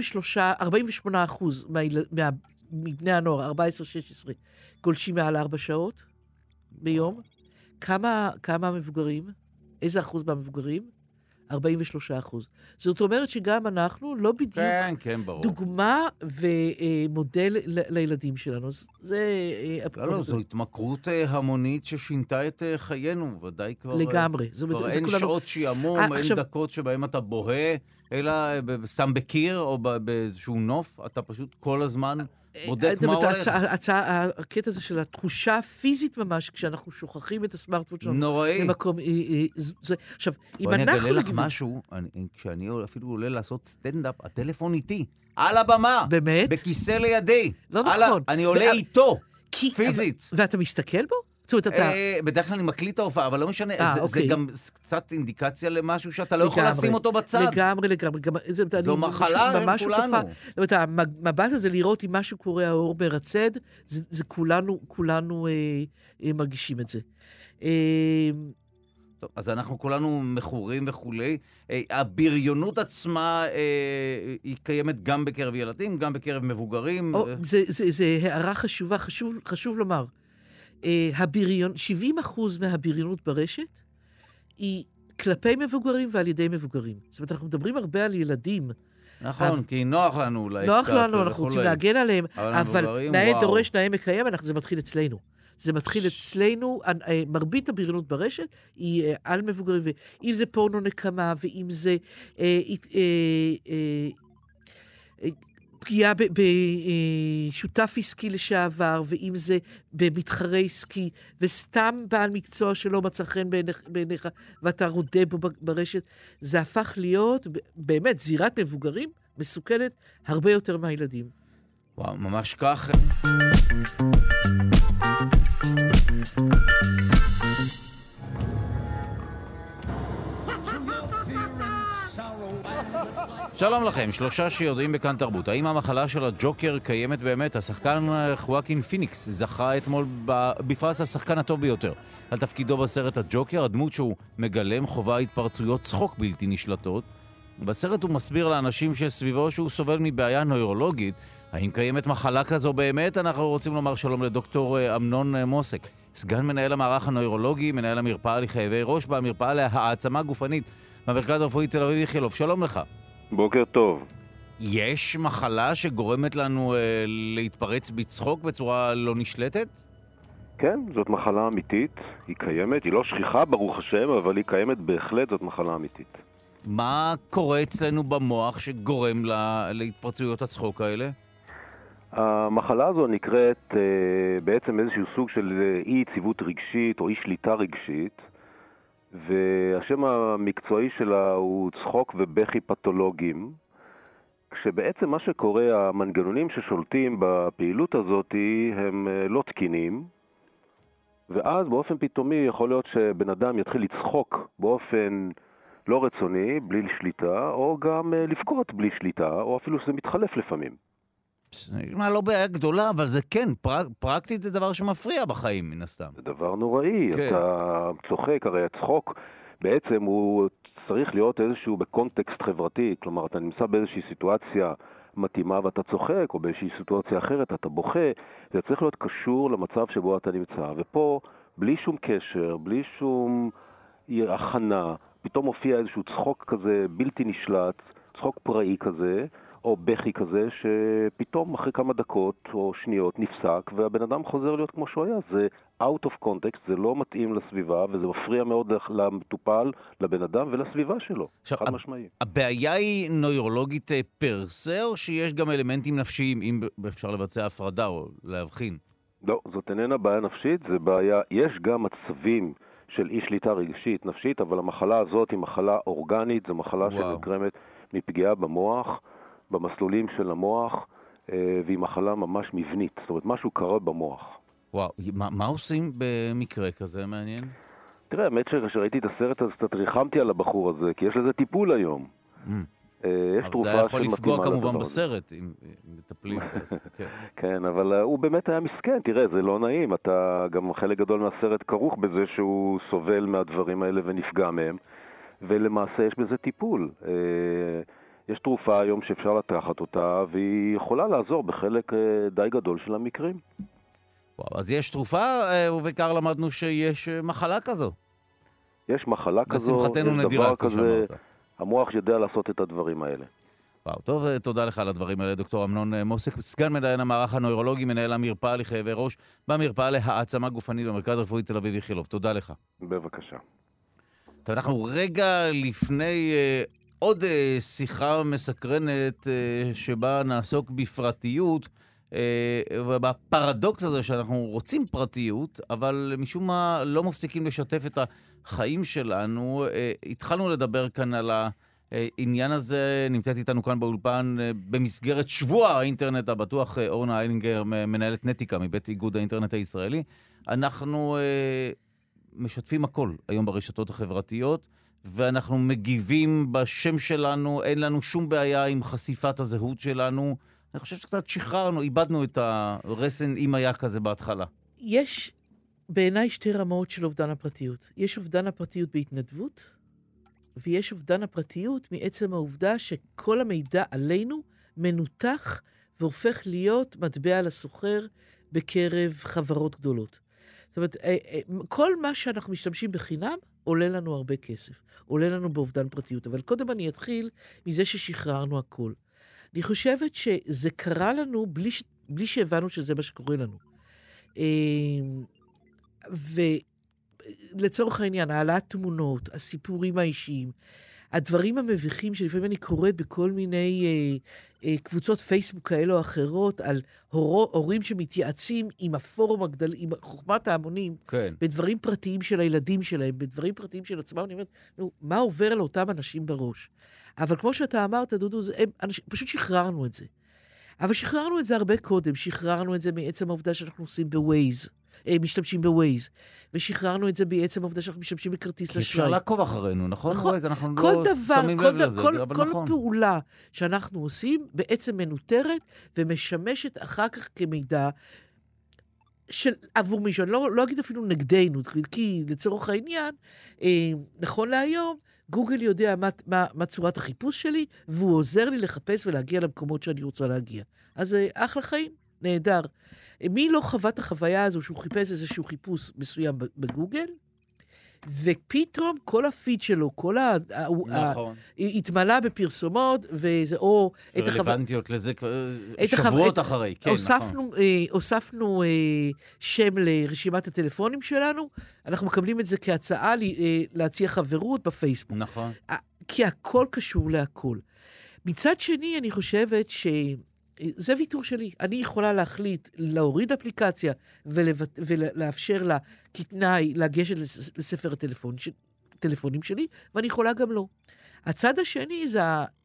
מבני הנוער, 14-16, גולשים מעל 4 שעות ביום. כמה מבוגרים? איזה אחוז מהמבוגרים? 43%. זאת אומרת שגם אנחנו לא בדיוק כן, ברור. דוגמה ומודל לילדים שלנו. זה... לא, זו התמכרות המונית ששינתה את חיינו, ודאי כבר... לגמרי. כבר אין שעות שיעמום, אין דקות שבהם אתה בוהה, אלא סתם בקיר או באיזשהו נוף, אתה פשוט כל הזמן... בודק מה הולך. הקטע הזה של התחושה הפיזית ממש, כשאנחנו שוכחים את הסמארטפון שלנו. נוראי. עכשיו, אם אני אנחנו... אגלה לך משהו, כשאני אפילו עולה לעשות סטנדאפ, הטלפון איתי, על הבמה. באמת? בכיסא לידי. לא נכון. אני עולה איתו, פיזית. ואתה מסתכל בו? בדרך כלל אני מקליט את ההופעה, אבל לא משנה, זה גם קצת אינדיקציה למשהו שאתה לא יכול לשים אותו בצד. לגמרי. זו מחלה, הם כולנו. זאת אומרת, המבט הזה לראות אם משהו קורה, האור מרצד, זה כולנו מרגישים את זה. טוב, אז אנחנו כולנו מכורים וכולי. הבריונות עצמה היא קיימת גם בקרב ילדים, גם בקרב מבוגרים. זה הערה חשובה, חשוב לומר. 70% מהבריונות ברשת היא כלפי מבוגרים ועל ידי מבוגרים. זאת אומרת, אנחנו מדברים הרבה על ילדים. נכון, כי נוח לנו. נוח לנו, אנחנו רוצים להגן עליהם, אבל נאה דורש, נאה מקיים, זה מתחיל אצלנו. זה מתחיל אצלנו, מרבית הבריונות ברשת היא על מבוגרים, ואם זה פורנו נקמה, ואם זה... פגיעה בשותף עסקי לשעבר, ואם זה במתחרה עסקי, וסתם בעל מקצוע שלא מצא חן בעיניך, ואתה רודה בו ברשת, זה הפך להיות באמת זירת מבוגרים מסוכנת הרבה יותר מהילדים. וואו, ממש כך. שלום לכם, 3 שיודעים בכאן תרבות. האם המחלה של הג'וקר קיימת באמת? השחקן חואקין פיניקס זכה אתמול בפרס השחקן הטוב ביותר על תפקידו בסרט הג'וקר. הדמות שהוא מגלם חובה התפרצויות צחוק בלתי נשלטות. בסרט הוא מסביר לאנשים שסביבו שהוא סובל מבעיה נוירולוגית. האם קיימת מחלה כזו באמת? אנחנו רוצים לומר שלום לדוקטור אמנון מוסק, סגן מנהל המערך הנוירולוגי, מנהל המרפאה לכאבי ראש במרפאה להעצמה גופנית במרכז הרפואי תל אביב איכילוב. שלום לך. בוקר טוב. יש מחלה שגורמת לנו להתפרץ בצחוק בצורה לא נשלטת? כן, זאת מחלה אמיתית, היא קיימת, היא לא שכיחה ברוך השם, אבל היא קיימת בהחלט, זאת מחלה אמיתית. מה קורה אצלנו במוח שגורם להתפרצויות הצחוק האלה? המחלה הזו נקראת בעצם איזשהו סוג של אי יציבות רגשית או אי שליטה רגשית, והשם המקצועי שלה הוא צחוק ובכי פתולוגים, כשבעצם מה שקורה, המנגנונים ששולטים בפעילות הזאת הם לא תקינים, ואז באופן פתאומי יכול להיות שבן אדם יתחיל לצחוק באופן לא רצוני, בלי שליטה, או גם לבכות בלי שליטה, או אפילו שזה מתחלף לפעמים. מה, לא בעיה גדולה, אבל זה כן, פרקטית זה דבר שמפריע בחיים, מן הסתם. זה דבר נוראי, כן. אתה צוחק, הרי הצחוק בעצם הוא צריך להיות איזשהו בקונטקסט חברתי, כלומר אתה נמצא באיזושהי סיטואציה מתאימה ואתה צוחק, או באיזושהי סיטואציה אחרת אתה בוכה, זה צריך להיות קשור למצב שבו אתה נמצא, ופה בלי שום קשר, בלי שום הכנה, פתאום מופיע איזשהו צחוק כזה בלתי נשלט, צחוק פראי כזה, או בכי כזה, שפתאום אחרי כמה דקות או שניות נפסק, והבן אדם חוזר להיות כמו שהוא היה. זה out of context, זה לא מתאים לסביבה, וזה מפריע מאוד למטופל, לבן אדם ולסביבה שלו. עכשיו, חד משמעי. הבעיה היא נוירולוגית פרסה, או שיש גם אלמנטים נפשיים, אם אפשר לבצע הפרדה או להבחין? לא, זאת איננה בעיה נפשית, זה בעיה, יש גם מצבים של אי שליטה רגשית, נפשית, אבל המחלה הזאת היא מחלה אורגנית, זו מחלה שנגרמת מפגיעה במוח, במסלולים של המוח, והיא מחלה ממש מבנית. זאת אומרת, משהו קרה במוח. וואו, מה עושים במקרה כזה מעניין? תראה, האמת שראיתי את הסרט הזה, קצת ריחמתי על הבחור הזה, כי יש לזה טיפול היום. יש תרופה זה יכול לפגוע שמתאימה כמובן בסרט, אם מטפלים. כן, אבל הוא באמת היה מסכן, תראה, זה לא נעים. אתה גם חלק גדול מהסרט כרוך בזה שהוא סובל מהדברים האלה ונפגע מהם, ולמעשה יש בזה טיפול. יש תרופה היום שאפשר לקחת אותה, והיא יכולה לעזור בחלק די גדול של המקרים. וואו, אז יש תרופה, ובעיקר למדנו שיש מחלה כזו. יש מחלה כזו, לשמחתנו יש נדירה, דבר כפי כזה, שאמרת. המוח יודע לעשות את הדברים האלה. וואו, טוב, תודה לך על הדברים האלה, דוקטור אמנון מוסק, סגן מנהל המערך הנוירולוגי, מנהל המרפאה לכאבי ראש, במרפאה להעצמה גופנית במרכז הרפואי תל אביב איכילוב. תודה לך. בבקשה. טוב, אנחנו רגע לפני עוד שיחה מסקרנת שבה נעסוק בפרטיות, ובפרדוקס הזה שאנחנו רוצים פרטיות, אבל משום מה לא מפסיקים לשתף את החיים שלנו. התחלנו לדבר כאן על העניין הזה, נמצאת איתנו כאן באולפן במסגרת שבוע האינטרנט הבטוח, אורנה איילינגר, מנהלת נטיקה מבית איגוד האינטרנט הישראלי. אנחנו משתפים הכל היום ברשתות החברתיות, ואנחנו מגיבים בשם שלנו, אין לנו שום בעיה עם חשיפת הזהות שלנו. אני חושב שקצת שחררנו, איבדנו את הרסן אם היה כזה בהתחלה. יש בעיניי שתי רמות של אובדן הפרטיות. יש אובדן הפרטיות בהתנדבות, ויש אובדן הפרטיות מעצם העובדה שכל המידע עלינו מנותח והופך להיות מטבע לסוחר בקרב חברות גדולות. זאת אומרת, כל מה שאנחנו משתמשים בחינם עולה לנו הרבה כסף, עולה לנו באובדן פרטיות. אבל קודם אני אתחיל מזה ששחררנו הכל. אני חושבת שזה קרה לנו בלי שהבנו שזה מה שקורה לנו. ולצורך העניין, העלאת תמונות, הסיפורים האישיים, הדברים המביכים שלפעמים אני קוראת בכל מיני קבוצות פייסבוק כאלה או אחרות, על הורים שמתייעצים עם הפורום הגדול, עם חוכמת ההמונים, כן. בדברים פרטיים של הילדים שלהם, בדברים פרטיים של עצמם, אני אומרת, מה עובר לאותם אנשים בראש? אבל כמו שאתה אמרת, דודו, פשוט שחררנו את זה. אבל שחררנו את זה הרבה קודם, שחררנו את זה מעצם העובדה שאנחנו עושים בווייז, משתמשים בווייז, ושחררנו את זה בעצם העובדה שאנחנו משתמשים בכרטיס אשראי. אפשר לעקוב אחרינו, נכון? נכון. ווייז, אנחנו כל לא דבר, שמים לב לזה, אבל כל נכון. פעולה שאנחנו עושים בעצם מנוטרת ומשמשת אחר כך כמידע עבור מישהו. אני לא אגיד אפילו נגדנו, כי לצורך העניין, נכון להיום, גוגל יודע מה צורת החיפוש שלי, והוא עוזר לי לחפש ולהגיע למקומות שאני רוצה להגיע. אז אחלה חיים, נהדר. מי לא חווה את החוויה הזו שהוא חיפש איזשהו חיפוש מסוים בגוגל, ופתאום כל הפיד שלו, נכון. התמלא בפרסומות, או רלוונטיות לזה שבועות אחרי, כן, נכון. הוספנו שם לרשימת הטלפונים שלנו, אנחנו מקבלים את זה כהצעה להציע חברות בפייסבוק. נכון. כי הכל קשור להכל. מצד שני, אני חושבת זה ויתור שלי. אני יכולה להחליט להוריד אפליקציה ולאפשר לה כתנאי לגשת לספר הטלפון, הטלפונים שלי, ואני יכולה גם לא. הצד השני זה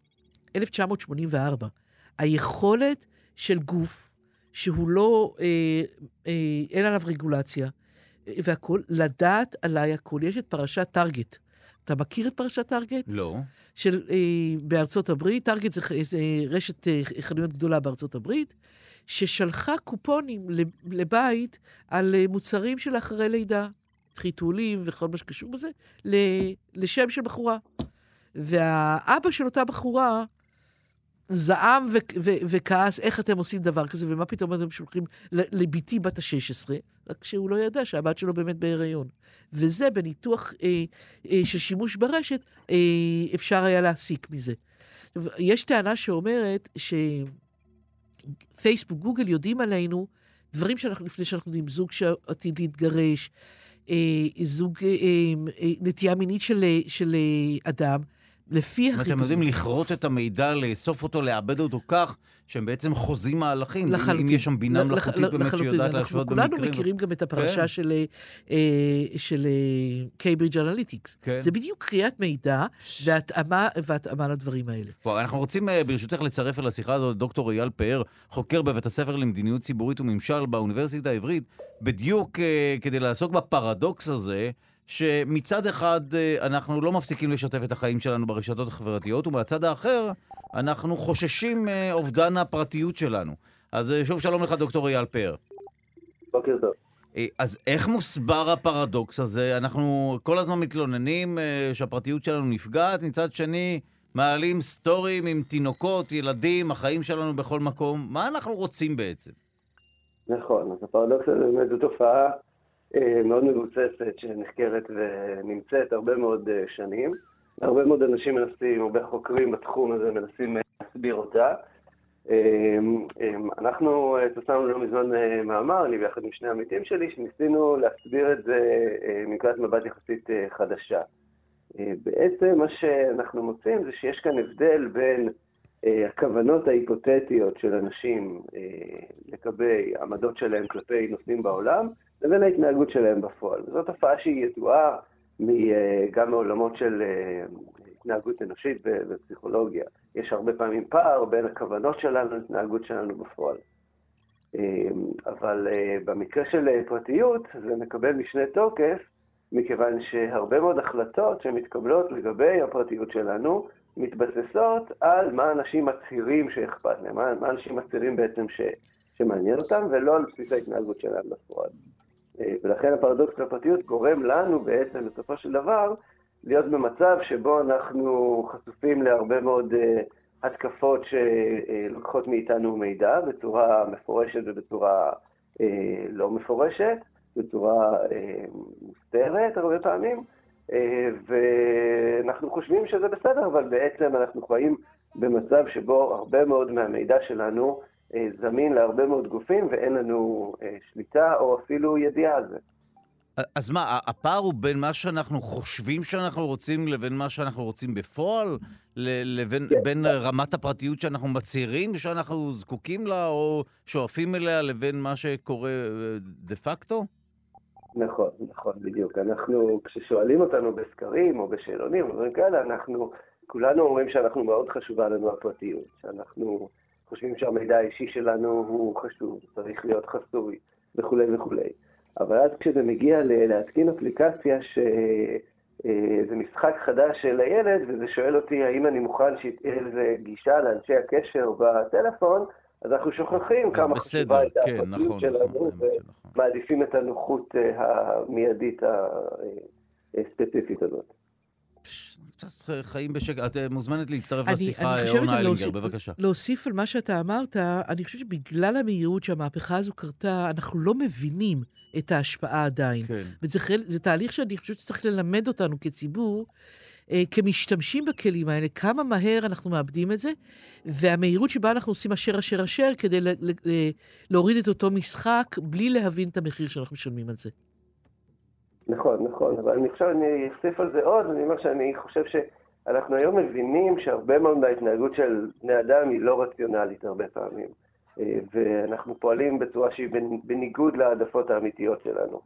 1984. היכולת של גוף שהוא לא, אין עליו רגולציה, והכל, לדעת עליי הכל. יש את פרשת טארגט. אתה מכיר את פרשת טארגט? לא. בארצות הברית, טארגט זה רשת חנויות גדולה בארצות הברית, ששלחה קופונים לבית על מוצרים של אחרי לידה, חיתולים וכל מה שקשור בזה, לשם של בחורה. והאבא של אותה בחורה זעם וכעס, איך אתם עושים דבר כזה, ומה פתאום אתם שולחים לביתי בת ה-16, רק שהוא לא ידע שהבת שלו באמת בהיריון. וזה בניתוח של שימוש ברשת, אפשר היה להסיק מזה. יש טענה שאומרת שפייסבוק, גוגל יודעים עלינו, דברים לפני שאנחנו יודעים, זוג שעתיד להתגרש, זוג נטייה מינית של אדם, לפי אתם יודעים לכרות את המידע, לאסוף אותו, לאבד אותו כך, שהם בעצם חוזים מהלכים. אם יש שם בינה מלאכותית באמת שיודעת להשוות במקרים. כולנו מכירים גם את הפרשה של קיימברידג' אנליטיקס. זה בדיוק קריאת מידע והתאמה לדברים האלה. אנחנו רוצים ברשותך לצרף אל השיחה הזאת דוקטור אייל פאר, חוקר בבית הספר למדיניות ציבורית וממשל באוניברסיטה העברית, בדיוק כדי לעסוק בפרדוקס הזה, שמצד אחד אנחנו לא מפסיקים לשתף את החיים שלנו ברשתות החברתיות, ומהצד האחר אנחנו חוששים אובדן הפרטיות שלנו. אז שוב שלום לך דוקטור אייל פאר. בוקר טוב. אז איך מוסבר הפרדוקס הזה? אנחנו כל הזמן מתלוננים שהפרטיות שלנו נפגעת, מצד שני מעלים סטורים עם תינוקות, ילדים, החיים שלנו בכל מקום. מה אנחנו רוצים בעצם? נכון, אז הפרדוקס הזה באמת זו תופעה מאוד מבוססת שנחקרת ונמצאת הרבה מאוד שנים. הרבה מאוד אנשים מנסים, הרבה חוקרים בתחום הזה מנסים להסביר אותה. אנחנו פרסמנו לא מזמן מאמר, אני ביחד עם שני עמיתים שלי, שניסינו להסביר את זה מנקודת מבט יחסית חדשה. בעצם מה שאנחנו מוצאים זה שיש כאן הבדל בין הכוונות ההיפותטיות של אנשים לגבי העמדות שלהם כלפי נושאים בעולם, לבין ההתנהגות שלהם בפועל. זו תופעה שהיא ידועה גם מעולמות של התנהגות אנושית ופסיכולוגיה. יש הרבה פעמים פער בין הכוונות שלנו להתנהגות שלנו בפועל. אבל במקרה של פרטיות זה מקבל משנה תוקף, מכיוון שהרבה מאוד החלטות שמתקבלות לגבי הפרטיות שלנו מתבססות על מה אנשים מצהירים שאכפת להם, מה אנשים מצהירים בעצם שמעניין אותם, ולא על בסיס ההתנהגות שלהם בפועל. ולכן הפרדוקס לפרטיות גורם לנו בעצם בסופו של דבר להיות במצב שבו אנחנו חשופים להרבה מאוד התקפות שלוקחות מאיתנו מידע בצורה מפורשת ובצורה לא מפורשת, בצורה מוסתרת הרבה פעמים, ואנחנו חושבים שזה בסדר, אבל בעצם אנחנו חיים במצב שבו הרבה מאוד מהמידע שלנו זמין להרבה מאוד גופים, ואין לנו שליטה או אפילו ידיעה על זה. אז מה, הפער הוא בין מה שאנחנו חושבים שאנחנו רוצים לבין מה שאנחנו רוצים בפועל? בין רמת הפרטיות שאנחנו מצהירים שאנחנו זקוקים לה או שואפים אליה לבין מה שקורה דה פקטו? נכון, נכון, בדיוק. אנחנו, כששואלים אותנו בסקרים או בשאלונים, או דברים כאלה, אנחנו כולנו אומרים שאנחנו מאוד חשובה לנו הפרטיות, שאנחנו חושבים שהמידע האישי שלנו הוא חשוב, צריך להיות חסוי וכו' וכו'. אבל אז כשזה מגיע להתקין אפליקציה שזה משחק חדש של הילד, וזה שואל אותי האם אני מוכן שתהיה לזה גישה לאנשי הקשר בטלפון, אז אנחנו שוכחים כמה חשובה את הפרטיות שלנו, ומעדיפים את הנוחות המיידית הספציפית הזאת. קצת חיים בשקט. את מוזמנת להצטרף לשיחה, אורנה איילינגר, בבקשה. להוסיף על מה שאתה אמרת, אני חושבת שבגלל המהירות שהמהפכה הזו קרתה, אנחנו לא מבינים את ההשפעה עדיין. וזה תהליך שאני חושבת שצריך ללמד אותנו כציבור, כמשתמשים בכלים האלה, כמה מהר אנחנו מאבדים את זה, והמהירות שבה אנחנו עושים אשר כדי להוריד את אותו משחק, בלי להבין את המחיר שאנחנו משלמים על זה. נכון, נכון, אבל אני חושב, אני אוסיף על זה עוד, אני אומר שאני חושב שאנחנו היום מבינים שהרבה מאוד מההתנהגות של בני אדם היא לא רציונלית הרבה פעמים, ואנחנו פועלים בצורה שהיא בניגוד להעדפות האמיתיות שלנו.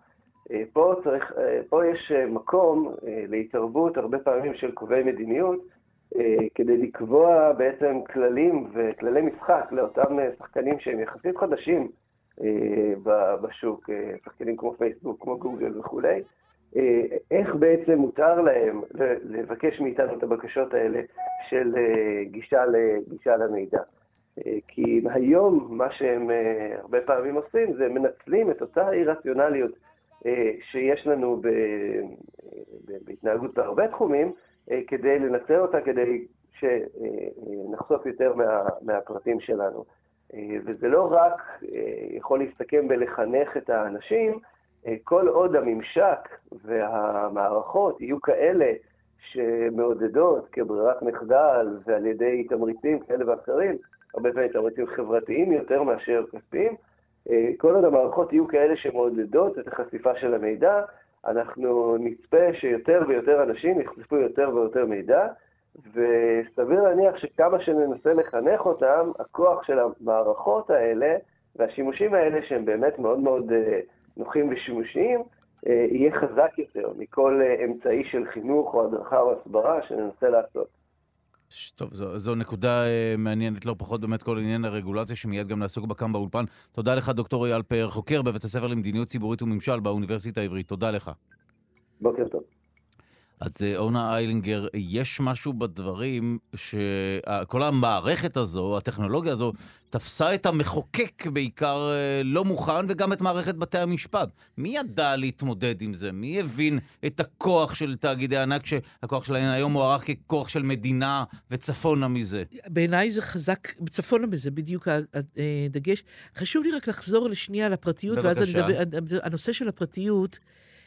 פה יש מקום להתערבות הרבה פעמים של קובעי מדיניות, כדי לקבוע בעצם כללים וכללי משחק לאותם שחקנים שהם יחסית חדשים בשוק, שחקנים כמו פייסבוק, כמו גוגל וכו'. איך בעצם מותר להם לבקש מאיתנו את הבקשות האלה של גישה למידע. כי היום מה שהם הרבה פעמים עושים זה מנצלים את אותה אי-רציונליות שיש לנו בהתנהגות בהרבה תחומים, כדי לנצל אותה, כדי שנחשוף יותר מהפרטים שלנו. וזה לא רק יכול להסתכם בלחנך את האנשים, כל עוד הממשק והמערכות יהיו כאלה שמעודדות כברירת מחדל ועל ידי תמריצים כאלה ואחרים, הרבה פעמים תמריצים חברתיים יותר מאשר כספיים, כל עוד המערכות יהיו כאלה שמעודדות את החשיפה של המידע, אנחנו נצפה שיותר ויותר אנשים יחשפו יותר ויותר מידע, וסביר להניח שכמה שננסה לחנך אותם, הכוח של המערכות האלה והשימושים האלה שהם באמת מאוד מאוד נוחים ושימושיים, יהיה חזק יותר מכל אמצעי של חינוך או הדרכה או הסברה שננסה לעשות. טוב, זו נקודה מעניינת לא פחות, באמת כל עניין הרגולציה שמיד גם נעסוק בה כאן באולפן. תודה לך דוקטור אייל פאר, חוקר בבית הספר למדיניות ציבורית וממשל באוניברסיטה העברית. תודה לך. בוקר טוב. אז אורנה איילינגר, יש משהו בדברים שכל המערכת הזו, הטכנולוגיה הזו, תפסה את המחוקק בעיקר לא מוכן, וגם את מערכת בתי המשפט. מי ידע להתמודד עם זה? מי הבין את הכוח של תאגידי ענק, שהכוח שלהם היום מוערך ככוח של מדינה וצפונה מזה? בעיניי זה חזק, צפונה מזה, בדיוק הדגש. חשוב לי רק לחזור לשנייה על הפרטיות, ואז אני מדבר, הנושא של הפרטיות,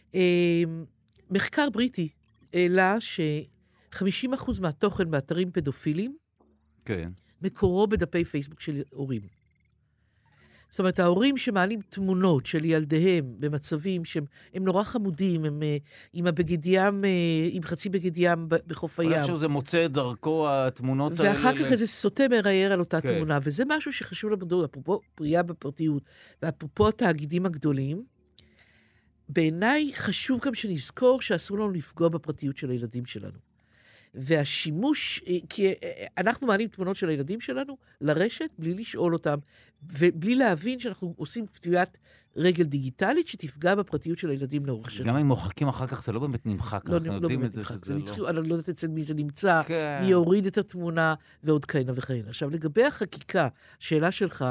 מחקר בריטי, העלה ש50% מהתוכן באתרים פדופיליים, כן. מקורו בדפי פייסבוק של הורים. זאת אומרת, ההורים שמעלים תמונות של ילדיהם במצבים שהם נורא חמודים, הם עם הבגד ים, עם חצי בגד ים בחוף הים. אני חושב שזה מוצא דרכו התמונות האלה. ואחר כך איזה סוטה מראייר על אותה תמונה, וזה משהו שחשוב לנו, אפרופו פרייה בפרטיות, ואפרופו התאגידים הגדולים, בעיניי חשוב גם שנזכור שאסור לנו לפגוע בפרטיות של הילדים שלנו. והשימוש, כי אנחנו מעלים תמונות של הילדים שלנו לרשת בלי לשאול אותם, ובלי להבין שאנחנו עושים כתיבת רגל דיגיטלית שתפגע בפרטיות של הילדים לאורך שנים. גם אם מוחקים אחר כך זה לא באמת נמחק, אנחנו יודעים את זה שזה לא. אני לא יודעת אצל מי זה נמצא, מי יוריד את התמונה ועוד כהנה וכהנה. עכשיו, לגבי החקיקה, שאלה שלך,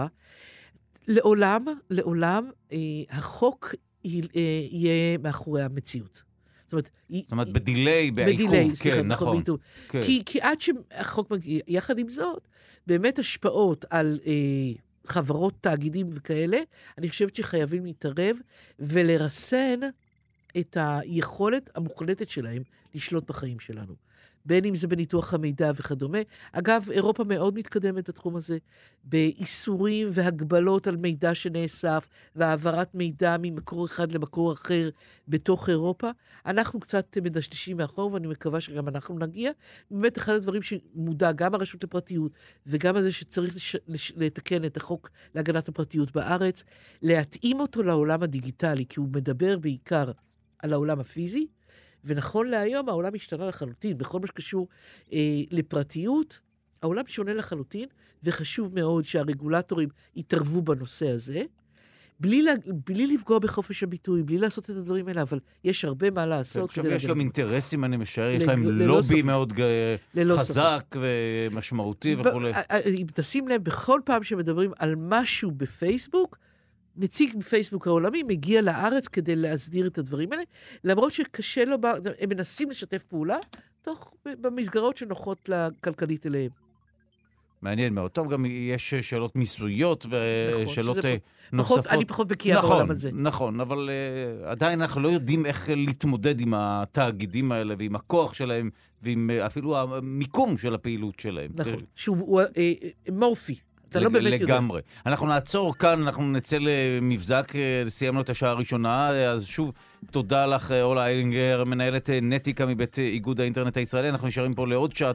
לעולם החוק יהיה מאחורי המציאות. זאת אומרת, בדילי, בעיכוב, כן, נכון. כי עד שהחוק מגיע, יחד עם זאת, באמת השפעות על חברות, תאגידים וכאלה, אני חושבת שחייבים להתערב ולרסן את היכולת המוחלטת שלהם לשלוט בחיים שלנו. בין אם זה בניתוח המידע וכדומה. אגב, אירופה מאוד מתקדמת בתחום הזה, באיסורים והגבלות על מידע שנאסף, והעברת מידע ממקור אחד למקור אחר בתוך אירופה. אנחנו קצת מדשדשים מאחור, ואני מקווה שגם אנחנו נגיע. באמת, אחד הדברים שמודע גם הרשות לפרטיות, וגם על זה שצריך לתקן את החוק להגנת הפרטיות בארץ, להתאים אותו לעולם הדיגיטלי, כי הוא מדבר בעיקר על העולם הפיזי, ונכון להיום העולם השתנה לחלוטין, בכל מה שקשור לפרטיות, העולם שונה לחלוטין, וחשוב מאוד שהרגולטורים יתערבו בנושא הזה, בלי לפגוע בחופש הביטוי, בלי לעשות את הדברים האלה, אבל יש הרבה מה לעשות. יש גם אינטרסים, אני משער, יש להם לובי מאוד חזק ומשמעותי וכו'. אם תשים לב, בכל פעם שמדברים על משהו בפייסבוק, נציג בפייסבוק העולמי מגיע לארץ כדי להסדיר את הדברים האלה, למרות שקשה לו, הם מנסים לשתף פעולה, במסגרות שנוחות לכלכלית אליהם. מעניין מאוד. טוב, גם יש שאלות מיסויות ושאלות נוספות. אני פחות בקיאה בעולם הזה. נכון, אבל עדיין אנחנו לא יודעים איך להתמודד עם התאגידים האלה, ועם הכוח שלהם, ועם אפילו המיקום של הפעילות שלהם. נכון, שהוא מורפי. אתה לא באמת יודע. לגמרי. אנחנו נעצור כאן, אנחנו נצא למבזק, סיימנו את השעה הראשונה, אז שוב, תודה לך, אורנה איילינגר, מנהלת נטיקה מבית איגוד האינטרנט הישראלי, אנחנו נשארים פה לעוד שעה.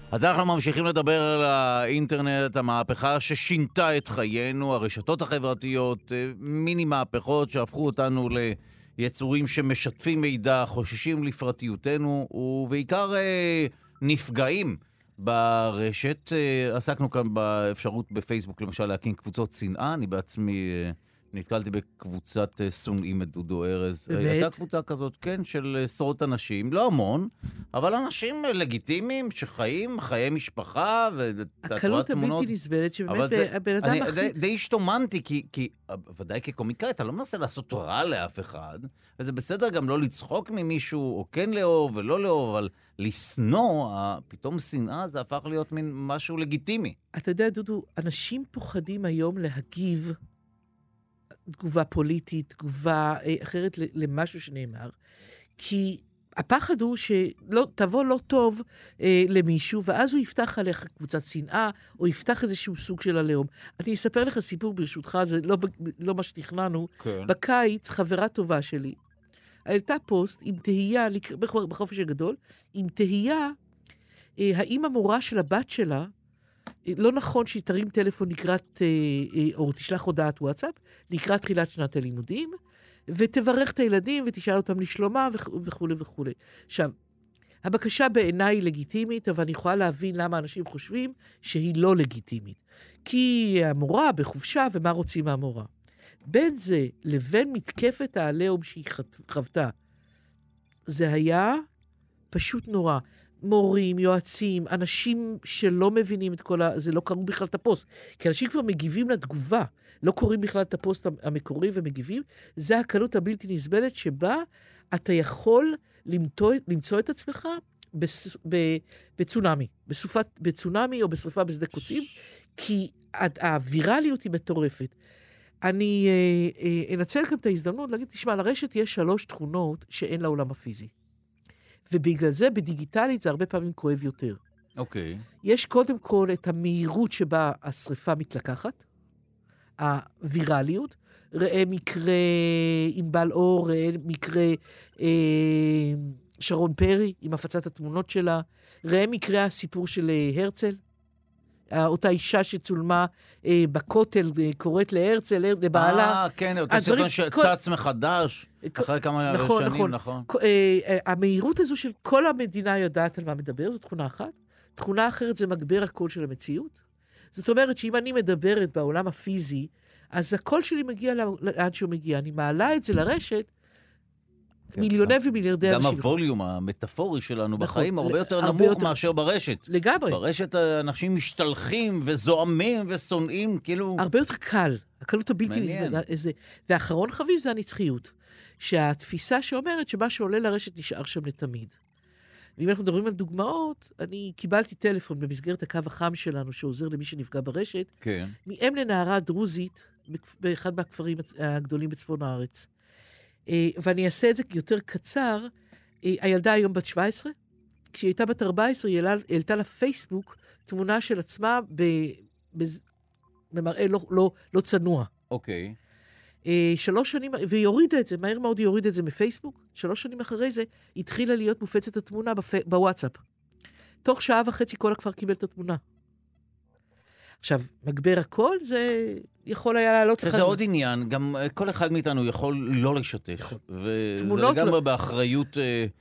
אז אנחנו ממשיכים לדבר על האינטרנט, המהפכה ששינתה את חיינו, הרשתות החברתיות, מיני מהפכות שהפכו אותנו ליצורים שמשתפים מידע, חוששים לפרטיותנו, ובעיקר נפגעים ברשת. עסקנו כאן באפשרות בפייסבוק למשל להקים קבוצות שנאה, אני בעצמי נתקלתי בקבוצת שונאים את דודו ארז. הייתה קבוצה כזאת, כן, של עשרות אנשים, לא המון, אבל אנשים לגיטימיים שחיים, חיי משפחה, הקלות הבלתי נסבלת, שבאמת הבן אדם מחליט. די השתוממתי, כי ודאי כקומיקאי, אתה לא מנסה לעשות רע לאף אחד, וזה בסדר גם לא לצחוק ממישהו, או כן לאהוב ולא לאהוב, אבל לסנוע, פתאום שנאה, זה הפך להיות מין משהו לגיטימי. אתה יודע, דודו, אנשים פוחדים היום להגיב תגובה פוליטית, תגובה אחרת למשהו שנאמר, כי הפחד הוא שתבוא לא טוב למישהו, ואז הוא יפתח עליך קבוצת שנאה, או יפתח איזשהו סוג של הלאום. אני אספר לך סיפור ברשותך, זה לא מה שתכננו. כן. בקיץ, חברה טובה שלי, העלתה פוסט עם תהייה, בחופש הגדול, עם תהייה, האם המורה של הבת שלה, לא נכון שהיא תרים טלפון לקראת, או תשלח הודעת וואטסאפ, לקראת תחילת שנת הלימודים, ותברך את הילדים ותשאל אותם לשלומה וכו' וכו'. עכשיו, הבקשה בעיניי היא לגיטימית, אבל אני יכולה להבין למה אנשים חושבים שהיא לא לגיטימית. כי המורה בחופשה, ומה רוצים מהמורה? בין זה לבין מתקפת העליהום שהיא חוותה, זה היה פשוט נורא. מורים, יועצים, אנשים שלא מבינים את כל זה לא קראו בכלל את הפוסט. כי אנשים כבר מגיבים לתגובה, לא קוראים בכלל את הפוסט המקורי ומגיבים. זה הקלות הבלתי נסבלת שבה אתה יכול למצוא את עצמך בצונאמי, בצונאמי או בשריפה בשדה קוצים, כי הווירליות היא מטורפת. אני אנצל גם את ההזדמנות להגיד, תשמע, לרשת יש 3 תכונות שאין לעולם הפיזי. ובגלל זה, בדיגיטלית, זה הרבה פעמים כואב יותר. אוקיי. יש קודם כל את המהירות שבה השריפה מתלקחת, הווירליות, ראה מקרה ענבל אור, ראה מקרה שרון פרי, עם הפצת התמונות שלה, ראה מקרה הסיפור של הרצל, אותה אישה שצולמה בכותל, קוראת להרצל, לבעלה. כן, אותה סרטון שצץ מחדש, אחרי כמה שנים, נכון. המהירות הזו של כל המדינה יודעת על מה מדבר, זו תכונה אחת. תכונה אחרת זה מגבר הקול של המציאות. זאת אומרת שאם אני מדברת בעולם הפיזי, אז הקול שלי מגיע לאן שהוא מגיע. אני מעלה את זה לרשת, מיליוני ומיליארדי אנשים. גם הווליום המטאפורי שלנו בחיים הרבה יותר נמוך מאשר ברשת. לגמרי. ברשת אנשים משתלחים וזועמים ושונאים, כאילו... הרבה יותר קל. הקלות הבלתי נסבלת. ואחרון חביב זה הנצחיות. שהתפיסה שאומרת שמה שעולה לרשת נשאר שם לתמיד. ואם אנחנו מדברים על דוגמאות, אני קיבלתי טלפון במסגרת הקו החם שלנו, שעוזר למי שנפגע ברשת, כן. מאם לנערה דרוזית, באחד מהכפרים הגדולים בצפון הארץ. ואני אעשה את זה יותר קצר. הילדה היום בת 17, כשהיא הייתה בת 14, היא העלתה לפייסבוק תמונה של עצמה במראה לא צנוע. אוקיי. 3 שנים, והיא הורידה את זה, מהר מאוד היא הורידה את זה מפייסבוק. 3 שנים אחרי זה, התחילה להיות מופצת התמונה בוואטסאפ. תוך 1.5 שעה כל הכפר קיבל את התמונה. עכשיו, מגבר הכל, זה יכול היה לעלות לך... שזה עוד עניין, גם כל אחד מאיתנו יכול לא לשתף. וזה לגמרי באחריות,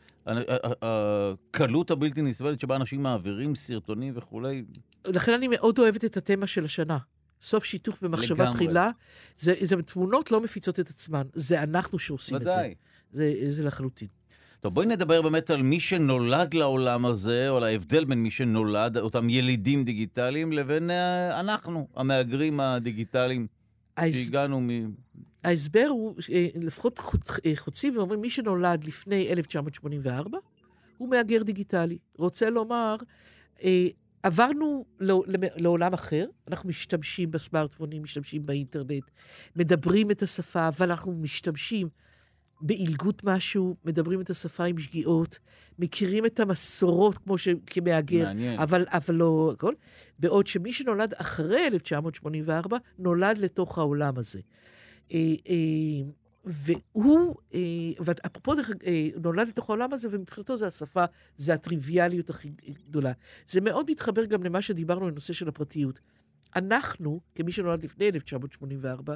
הקלות הבלתי נסבלת שבה אנשים מעבירים סרטונים וכולי. לכן אני מאוד אוהבת את התמה של השנה. סוף שיתוף במחשבה תחילה. זה תמונות לא מפיצות את עצמן. זה אנחנו שעושים את זה. זה לחלוטין. טוב, בואי נדבר באמת על מי שנולד לעולם הזה, או על ההבדל בין מי שנולד, אותם ילידים דיגיטליים, לבין אנחנו, המהגרים הדיגיטליים, שהגענו ההסבר הוא, לפחות חוצים ואומרים, מי שנולד לפני 1984, הוא מהגר דיגיטלי. רוצה לומר, עברנו לעולם אחר, אנחנו משתמשים בסמארטפונים, משתמשים באינטרנט, מדברים את השפה, אבל אנחנו משתמשים באילגות משהו, מדברים את השפה עם שגיאות, מכירים את המסורות כמו כמהגר, אבל לא הכל. בעוד שמי שנולד אחרי 1984, נולד לתוך העולם הזה. והוא, ואפרופו נולד לתוך העולם הזה, ומבחינתו זה השפה, זה הטריוויאליות הכי גדולה. זה מאוד מתחבר גם למה שדיברנו על נושא של הפרטיות. אנחנו, כמי שנולד לפני 1984,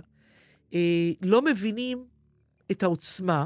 לא מבינים את העוצמה,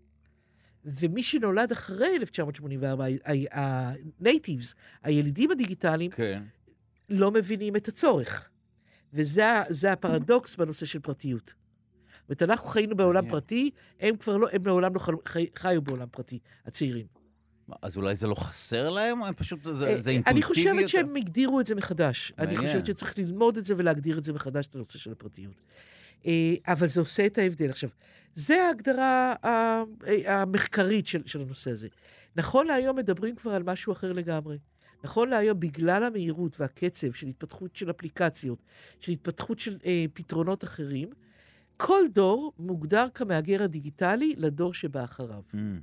ומי שנולד אחרי 1984, ה-natives, הילידים הדיגיטליים, כן. לא מבינים את הצורך. וזה הפרדוקס בנושא של פרטיות. זאת אומרת, אנחנו חיינו בעולם פרטי, הם כבר לא, הם לעולם לא חיו בעולם פרטי, הצעירים. אז אולי זה לא חסר להם? או פשוט זה אינטואיטיבי? אני חושבת שהם הגדירו את זה מחדש. אני חושבת שצריך ללמוד את זה ולהגדיר את זה מחדש, את הנושא של הפרטיות. אבל זה עושה את ההבדל. עכשיו, זה ההגדרה המחקרית של הנושא הזה. נכון להיום מדברים כבר על משהו אחר לגמרי. נכון להיום, בגלל המהירות והקצב של התפתחות של אפליקציות, של התפתחות של פתרונות אחרים, כל דור מוגדר כמהגר הדיגיטלי לדור שבא אחריו.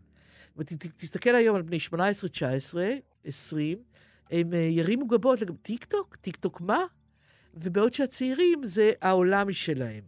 תסתכל היום על בני 18, 19, 20, הם ירימו גבות לגבי טיק-טוק, טיק-טוק מה? ובעוד שהצעירים זה העולם שלהם.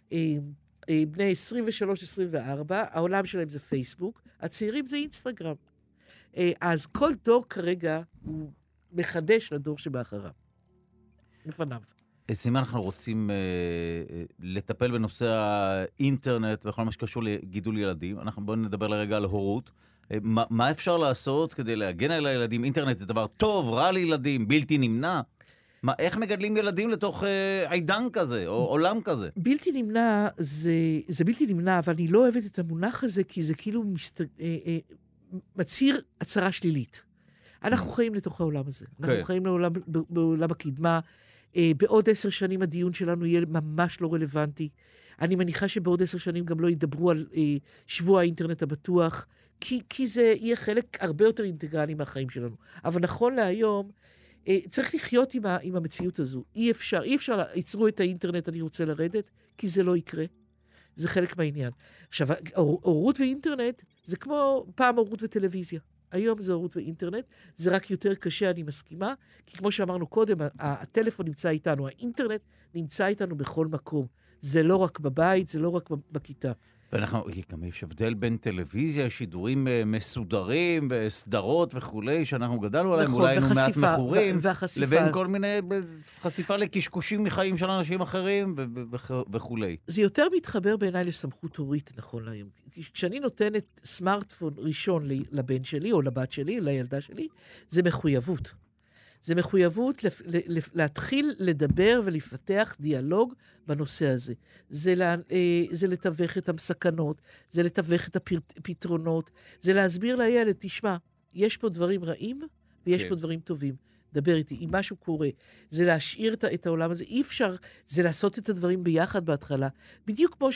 בני 23, 24, העולם שלהם זה פייסבוק, הצעירים זה אינסטגרם. אז כל דור כרגע הוא מחדש לדור שבא אחריו. לפניו. אם אנחנו רוצים לטפל בנושא האינטרנט וכל מה שקשור לגידול ילדים, בואו נדבר לרגע על הורות. מה אפשר לעשות כדי להגן על הילדים? אינטרנט זה דבר טוב, רע לילדים, בלתי נמנע. איך מגדלים ילדים לתוך עידן כזה, או עולם כזה? בלתי נמנע, זה בלתי נמנע, אבל אני לא אוהבת את המונח הזה, כי זה כאילו מצהיר הצהרה שלילית. אנחנו חיים לתוך העולם הזה. אנחנו חיים בעולם הקדמה. בעוד 10 שנים הדיון שלנו יהיה ממש לא רלוונטי. אני מניחה שבעוד 10 שנים גם לא ידברו על שבוע האינטרנט הבטוח, כי זה יהיה חלק הרבה יותר אינטגרלי מהחיים שלנו. אבל נכון להיום, צריך לחיות עם המציאות הזו. אי אפשר, יצרו את האינטרנט, אני רוצה לרדת, כי זה לא יקרה. זה חלק מהעניין. עכשיו, הורות ואינטרנט זה כמו פעם הורות וטלוויזיה. היום זה הורות ואינטרנט, זה רק יותר קשה, אני מסכימה, כי כמו שאמרנו קודם, הטלפון נמצא איתנו, האינטרנט נמצא איתנו בכל מקום. זה לא רק בבית, זה לא רק בכיתה. גם יש הבדל בין טלוויזיה, שידורים מסודרים וסדרות וכולי, שאנחנו גדלנו עליהם, אולי היינו מעט מכורים, לבין כל מיני חשיפה לקשקושים מחיים של אנשים אחרים וכולי. זה יותר מתחבר בעיניי לסמכות הורית, נכון להיום. כשאני נותנת סמארטפון ראשון לבן שלי, או לבת שלי, לילדה שלי, זה מחויבות. זה מחויבות להתחיל לדבר ולפתח דיאלוג בנושא הזה. זה לתווך את המסכנות, זה לתווך את הפתרונות, זה להסביר לילד, תשמע, יש פה דברים רעים ויש פה דברים טובים. דבר איתי, אם משהו קורה, זה להשאיר את העולם הזה, אי אפשר, זה לעשות את הדברים ביחד בהתחלה. בדיוק כמו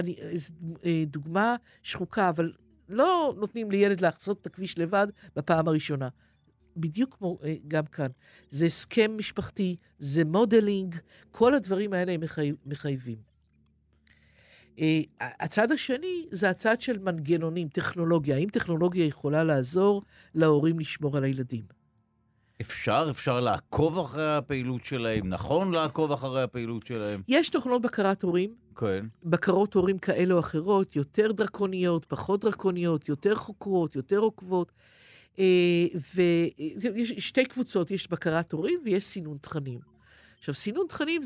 דוגמה שחוקה, אבל לא נותנים לילד לחצות את הכביש לבד בפעם הראשונה. בדיוק כמו גם כאן. זה הסכם משפחתי, זה מודלינג, כל הדברים האלה הם מחייבים. הצד השני זה הצד של מנגנונים, טכנולוגיה. האם טכנולוגיה יכולה לעזור להורים לשמור על הילדים? אפשר לעקוב אחרי הפעילות שלהם, נכון לעקוב אחרי הפעילות שלהם? יש תוכנות בקרת הורים. כן. בקרות הורים כאלה או אחרות, יותר דרקוניות, פחות דרקוניות, יותר חוקרות, יותר עוקבות. ויש 2 קבוצות, יש בקרת הורים ויש סינון תכנים. עכשיו, סינון תכנים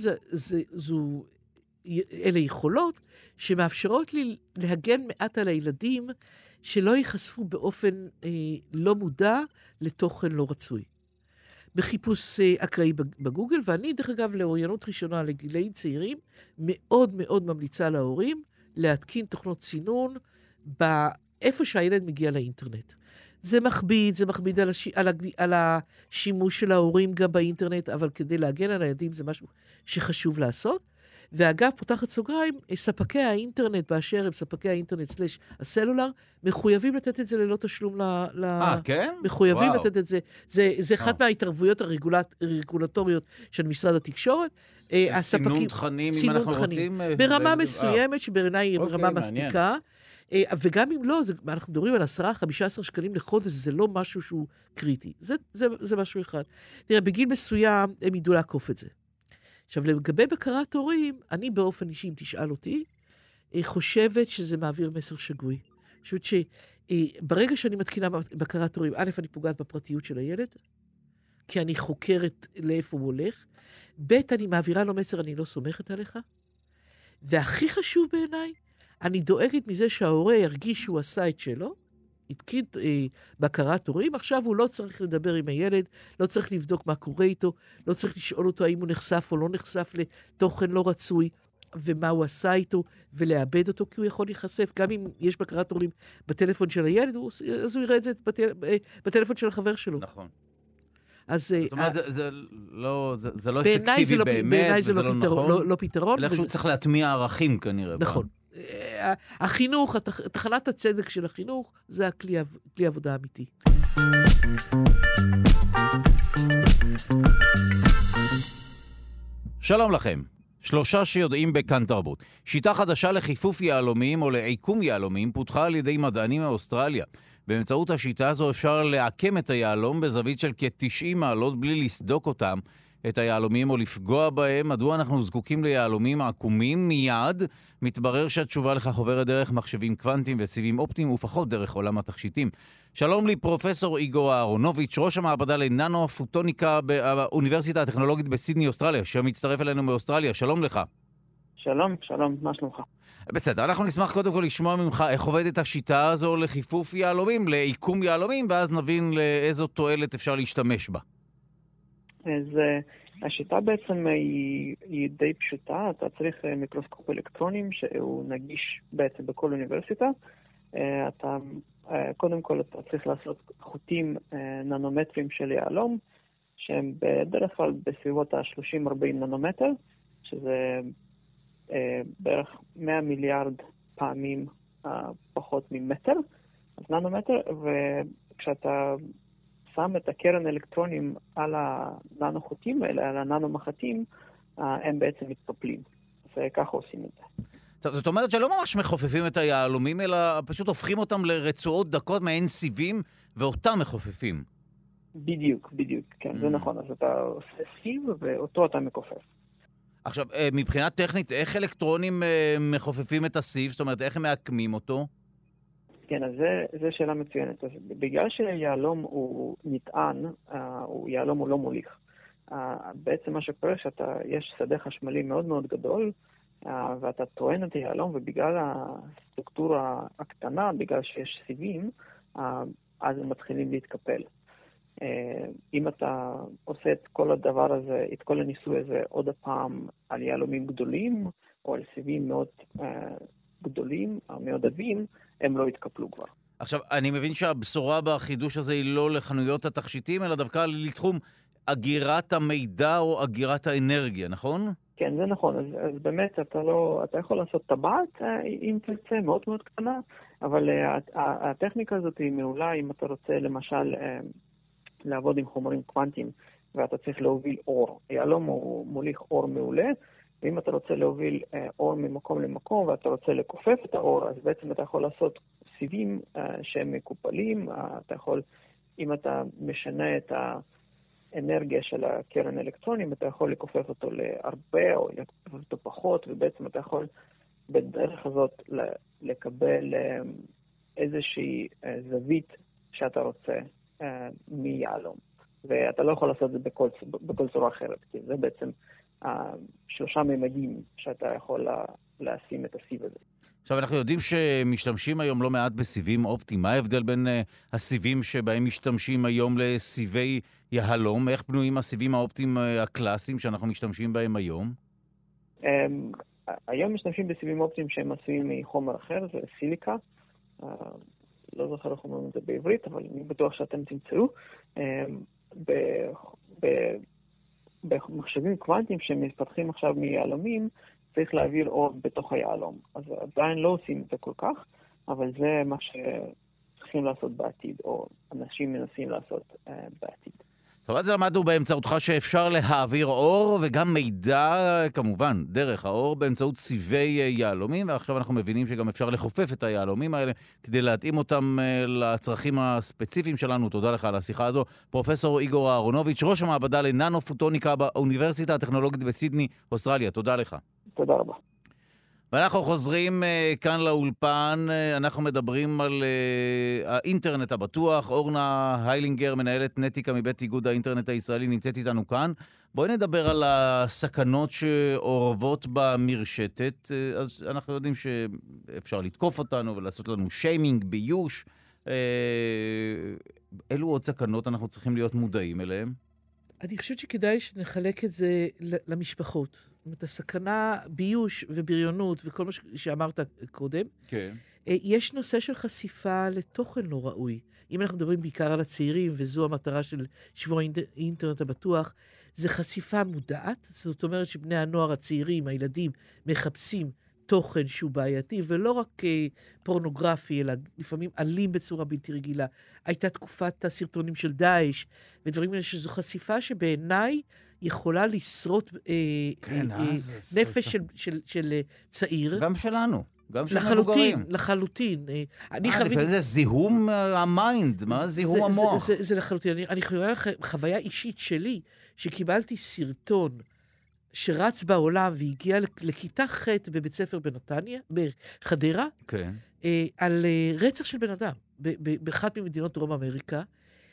אלה יכולות שמאפשרות לי להגן מעט על הילדים שלא ייחשפו באופן לא מודע לתוכן לא רצוי. בחיפוש אקראי בגוגל, ואני דרך אגב לאוריינות ראשונה לגילאים צעירים, מאוד מאוד ממליצה להורים להתקין תוכנות סינון באיפה שהילד מגיע לאינטרנט. זה מכביד על השימוש של ההורים גם באינטרנט, אבל כדי להגן על הילדים זה משהו שחשוב לעשות. ואגב, פותחת סוגריים, ספקי האינטרנט באשר הם ספקי האינטרנט / הסלולר, מחויבים לתת את זה ללא תשלום כן? מחויבים לתת את זה. זה אחת מההתערבויות הרגולטוריות של משרד התקשורת. סינון תכנים, אם אנחנו רוצים. ברמה מסוימת, שבעיניי היא ברמה מספיקה. וגם אם לא, אנחנו מדברים על 10-15 שקלים לחודש, זה לא משהו שהוא קריטי. זה משהו אחד. תראה, בגיל מסוים הם ידעו לעקוף את זה. עכשיו, לגבי בקרת הורים, אני באופן אישי, אם תשאל אותי, חושבת שזה מעביר מסר שגוי. אני חושבת שברגע שאני מתקינה בקרת הורים, א', אני פוגעת בפרטיות של הילד, כי אני חוקרת לאיפה הוא הולך, ב', אני מעבירה לו מסר, אני לא סומכת עליך, והכי חשוב בעיניי, אני דואגת מזה שההורה ירגיש שהוא עשה את שלו, התקין בקרת הורים, עכשיו הוא לא צריך לדבר עם הילד, לא צריך לבדוק מה קורה איתו, לא צריך לשאול אותו האם הוא נחשף או לא נחשף לתוכן לא רצוי, ומה הוא עשה איתו, ולאבד אותו, כי הוא יכול להיחשף, גם אם יש בקרת הורים בטלפון של הילד, אז הוא יראה את זה בטלפון של החבר שלו. נכון. אז זאת אומרת, זה לא אפקטיבי באמת, בעיניי וזה לא נכון. לא פתרון. אלא שהוא צריך להטמיע ערכים כנראה. נכון. החינוך, תחנת הצדק של החינוך, זה הכלי עבודה האמיתי. שלום לכם. 3 שיודעים בכאן תרבות. שיטה חדשה לחיפוף יהלומים או לעיקום יהלומים פותחה על ידי מדענים מאוסטרליה. באמצעות השיטה הזו אפשר לעקם את היהלום בזווית של כ-90 מעלות בלי לסדוק אותם, את היהלומים או לפגוע בהם. מדוע אנחנו זקוקים ליהלומים עקומים? מיד מתברר שהתשובה לכך עוברת דרך מחשבים קוונטיים וסיבים אופטיים ופחות דרך עולם התכשיטים. שלום לי פרופסור איגור אהרונוביץ', ראש המעבדה לננו פוטוניקה באוניברסיטה הטכנולוגית בסידני, אוסטרליה, שמצטרף אלינו מאוסטרליה. שלום לך. שלום, מה שלומך? בסדר, אנחנו נשמח קודם כל לשמוע ממך איך עובדת השיטה הזו לחיפוף יהלומים, לעיקום יהלומים, ואז נבין לאיזו תועלת אפשר להשתמש בה. אז השיטה בעצם היא די פשוטה. אתה צריך מיקרוסקופ אלקטרונים שהוא נגיש בעצם בכל אוניברסיטה. קודם כל אתה צריך לעשות חוטים ננומטרים של יהלום, שהם בדרך כלל בסביבות ה-30-40 ננומטר, שזה בערך 100 מיליארד פעמים פחות ממטר, אז ננומטר, וכשאתה שם את הקרן אלקטרונים על הננו-חוטים האלה, על הננו-מחטים, הם בעצם מתקפלים. אז ככה עושים את זה. זאת אומרת שלא ממש מחופפים את היהלומים, אלא פשוט הופכים אותם לרצועות דקות מעין סיבים, ואותם מחופפים. בדיוק, כן, זה נכון. אז אתה עושה סיב, ואותו אתה מכופף. עכשיו, מבחינת טכנית, איך אלקטרונים מחופפים את הסיב? זאת אומרת, איך הם מעקמים אותו? כן, אז זה שאלה מצוינת. אז בגלל שהיהלום הוא נטען, יהלום הוא לא מוליך. בעצם מה שקורה יש שדה חשמלי מאוד מאוד גדול, ואתה טוען את היהלום, ובגלל הסטרוקטורה הקטנה, בגלל שיש סיבים, אז הם מתחילים להתקפל. אם אתה עושה את כל הדבר הזה, את כל הניסוי הזה עוד הפעם על יהלומים גדולים, או על סיבים מאוד גדולים, מאוד עבים, הם לא יתקפלו כבר. עכשיו, אני מבין שהבשורה בחידוש הזה היא לא לחנויות התכשיטים, אלא דווקא לתחום אגירת המידע או אגירת האנרגיה, נכון? כן, זה נכון. אז באמת אתה יכול לעשות טבעת עם פלצה מאוד מאוד קטנה, אבל הטכניקה הזאת היא מעולה אם אתה רוצה למשל לעבוד עם חומרים קוונטיים, ואתה צריך להוביל אור. יהלום הוא מוליך אור מעולה, ואם אתה רוצה להוביל אור ממקום למקום, ואתה רוצה לקופף את האור, אז בעצם אתה יכול לעשות סיבים שהם מקופלים. אתה יכול, אם אתה משנה את האנרגיה של הקרן אלקטרונים, אתה יכול לקופף אותו להרבה, או לקופף אותו פחות, ובעצם אתה יכול בדרך הזאת לקבל איזושהי זווית שאתה רוצה מיהלום. ואתה לא יכול לעשות את זה בכל צורה אחרת, כי זה בעצם 3 ממדים שאתה יכול לשים את הסיב הזה. עכשיו, אנחנו יודעים שמשתמשים היום לא מעט בסיבים אופטיים. מה ההבדל בין הסיבים שבהם משתמשים היום לסיבי יהלום? איך בנויים הסיבים האופטיים הקלאסיים שאנחנו משתמשים בהם היום? היום משתמשים בסיבים אופטיים שהם עשויים מחומר אחר, זה סיליקה. לא זוכר איך אומרים את זה בעברית, אבל אני בטוח שאתם תמצאו. במחשבים קוונטיים שמתפתחים עכשיו מיהלומים, צריך להעביר אור בתוך היהלום. אז עדיין לא עושים את זה כל כך, אבל זה מה שצריכים לעשות בעתיד, או אנשים מנסים לעשות בעתיד. טוב, אז למדנו באמצעותך שאפשר להעביר אור וגם מידע, כמובן, דרך האור, באמצעות סיבי יהלומים, ועכשיו אנחנו מבינים שגם אפשר לחופף את היהלומים האלה כדי להתאים אותם לצרכים הספציפיים שלנו. תודה לך על השיחה הזו. פרופסור איגור אהרונוביץ', ראש המעבדה לננו פוטוניקה באוניברסיטה הטכנולוגית בסידני, אוסטרליה. תודה לך. תודה רבה. ואנחנו חוזרים כאן לאולפן, אנחנו מדברים על האינטרנט הבטוח. אורנה היילינגר, מנהלת נטיקה מבית איגוד האינטרנט הישראלי, נמצאת איתנו כאן. בואי נדבר על הסכנות שאורבות במרשתת. אז אנחנו יודעים שאפשר לתקוף אותנו ולעשות לנו שיימינג, ביוש. אילו עוד סכנות אנחנו צריכים להיות מודעים אליהם? אני חושבת שכדאי שנחלק את זה למשפחות. זאת אומרת, הסכנה, ביוש ובריונות וכל מה שאמרת קודם. כן. יש נושא של חשיפה לתוכן לא ראוי. אם אנחנו מדברים בעיקר על הצעירים, וזו המטרה של שבוע האינטרנט הבטוח, זה חשיפה מודעת. זאת אומרת שבני הנוער הצעירים, הילדים, מחפשים תוכן שהוא בעייתי, ולא רק פורנוגרפי, אלא לפעמים אלים בצורה בלתי רגילה. הייתה תקופת הסרטונים של דאעש, ודברים האלה שזו חשיפה שבעיניי יכולה לשרוט נפש של צעיר. גם שלנו. גם של מבוגרים. לחלוטין. זה זיהום המיינד, מה זיהום המוח? זה לחלוטין. אני חייבה לך חוויה אישית שלי, שקיבלתי סרטון שרץ בעולם והגיע לכיתה ח' בבית ספר בנתניה, בחדרה, כן. על רצח של בן אדם, באחת ממדינות דרום אמריקה,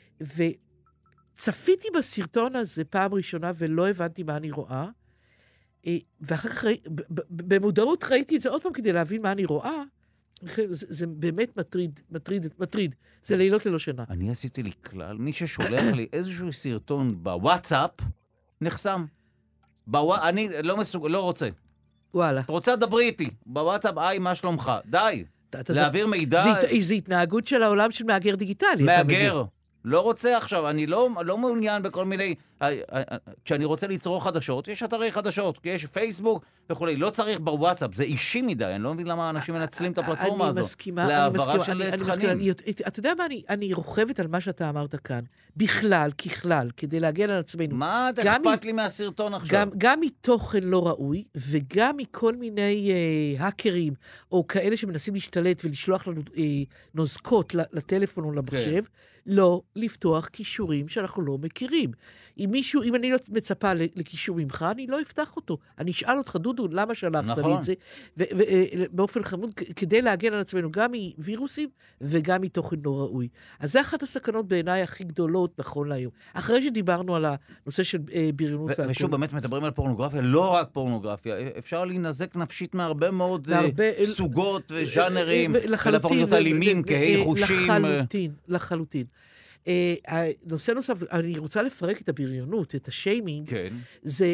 וצפיתי בסרטון הזה פעם ראשונה ולא הבנתי מה אני רואה, ואחר כך במודעות ראיתי את זה עוד פעם כדי להבין מה אני רואה. זה באמת מטריד. זה לילות ללא שינה. אני עשיתי לי כלל, מי ששולח לי איזשהו סרטון בוואטסאפ, נחסם. אני לא רוצה. וואלה. את רוצה דברי איתי. בוואטסאפ, מה שלומך? די. להעביר מידע. זה התנהגות של העולם של מאגר דיגיטלי. מאגר. לא רוצה עכשיו, אני לא מעוניין בכל מיני... כשאני רוצה ליצור חדשות, יש אתרי חדשות, יש פייסבוק וכולי, לא צריך בוואטסאפ, זה אישי מדי, אני לא מבין למה אנשים מנצלים את הפלטפורמה הזו. אני מסכימה. להעברה של תכנים. אתה יודע מה, אני רוכבת על מה שאתה אמרת כאן, בכלל, ככלל, כדי להגן על עצמנו. מה את אכפת לי מהסרטון עכשיו? גם מתוכן לא ראוי, וגם מכל מיני האקרים, או כאלה שמנסים להשתלט ולשלוח לנו נוזקות לטלפון או למחשב, לא לפתוח קישורים שאנחנו לא מכירים. אם אני לא מצפה לקישור ממך, אני לא אפתח אותו. אני אשאל אותך, דודו, למה שלחת לי את זה? ובאופן חמוד, כדי להגן על עצמנו גם מווירוסים וגם מתוכן לא ראוי. אז זה אחת הסכנות בעיניי הכי גדולות נכון להיום. אחרי שדיברנו על הנושא של בריונות והכל. ושוב, באמת מדברים על פורנוגרפיה, לא רק פורנוגרפיה. אפשר להינזק נפשית מהרבה מאוד סוגות וז'אנרים, ולהפוך להיות אלימים, כהי חושים. לחלוטין. נושא נוסף, אני רוצה לפרק את הבריונות, את השיימינג, כן. זה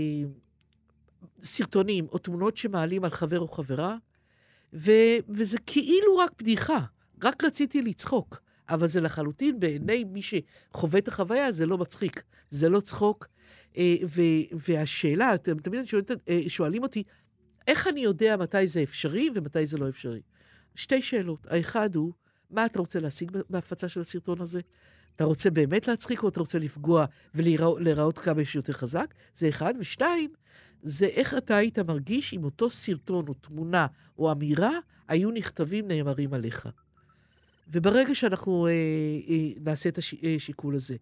סרטונים או תמונות שמעלים על חבר או חברה, וזה כאילו רק בדיחה, רק רציתי לצחוק, אבל זה לחלוטין בעיני מי שחווה את החוויה, זה לא מצחיק, זה לא צחוק, והשאלה, אתם תמיד שואלים אותי, איך אני יודע מתי זה אפשרי ומתי זה לא אפשרי? שתי שאלות, האחד הוא, מה אתה רוצה להשיג בהפצה של הסרטון הזה? אתה רוצה באמת להצחיק או אתה רוצה לפגוע ולהיראות כמה שיותר חזק? זה אחד. ושתיים, זה איך אתה היית מרגיש אם אותו סרטון או תמונה או אמירה היו נאמרים עליך. וברגע שאנחנו נעשה את השיקול הזה.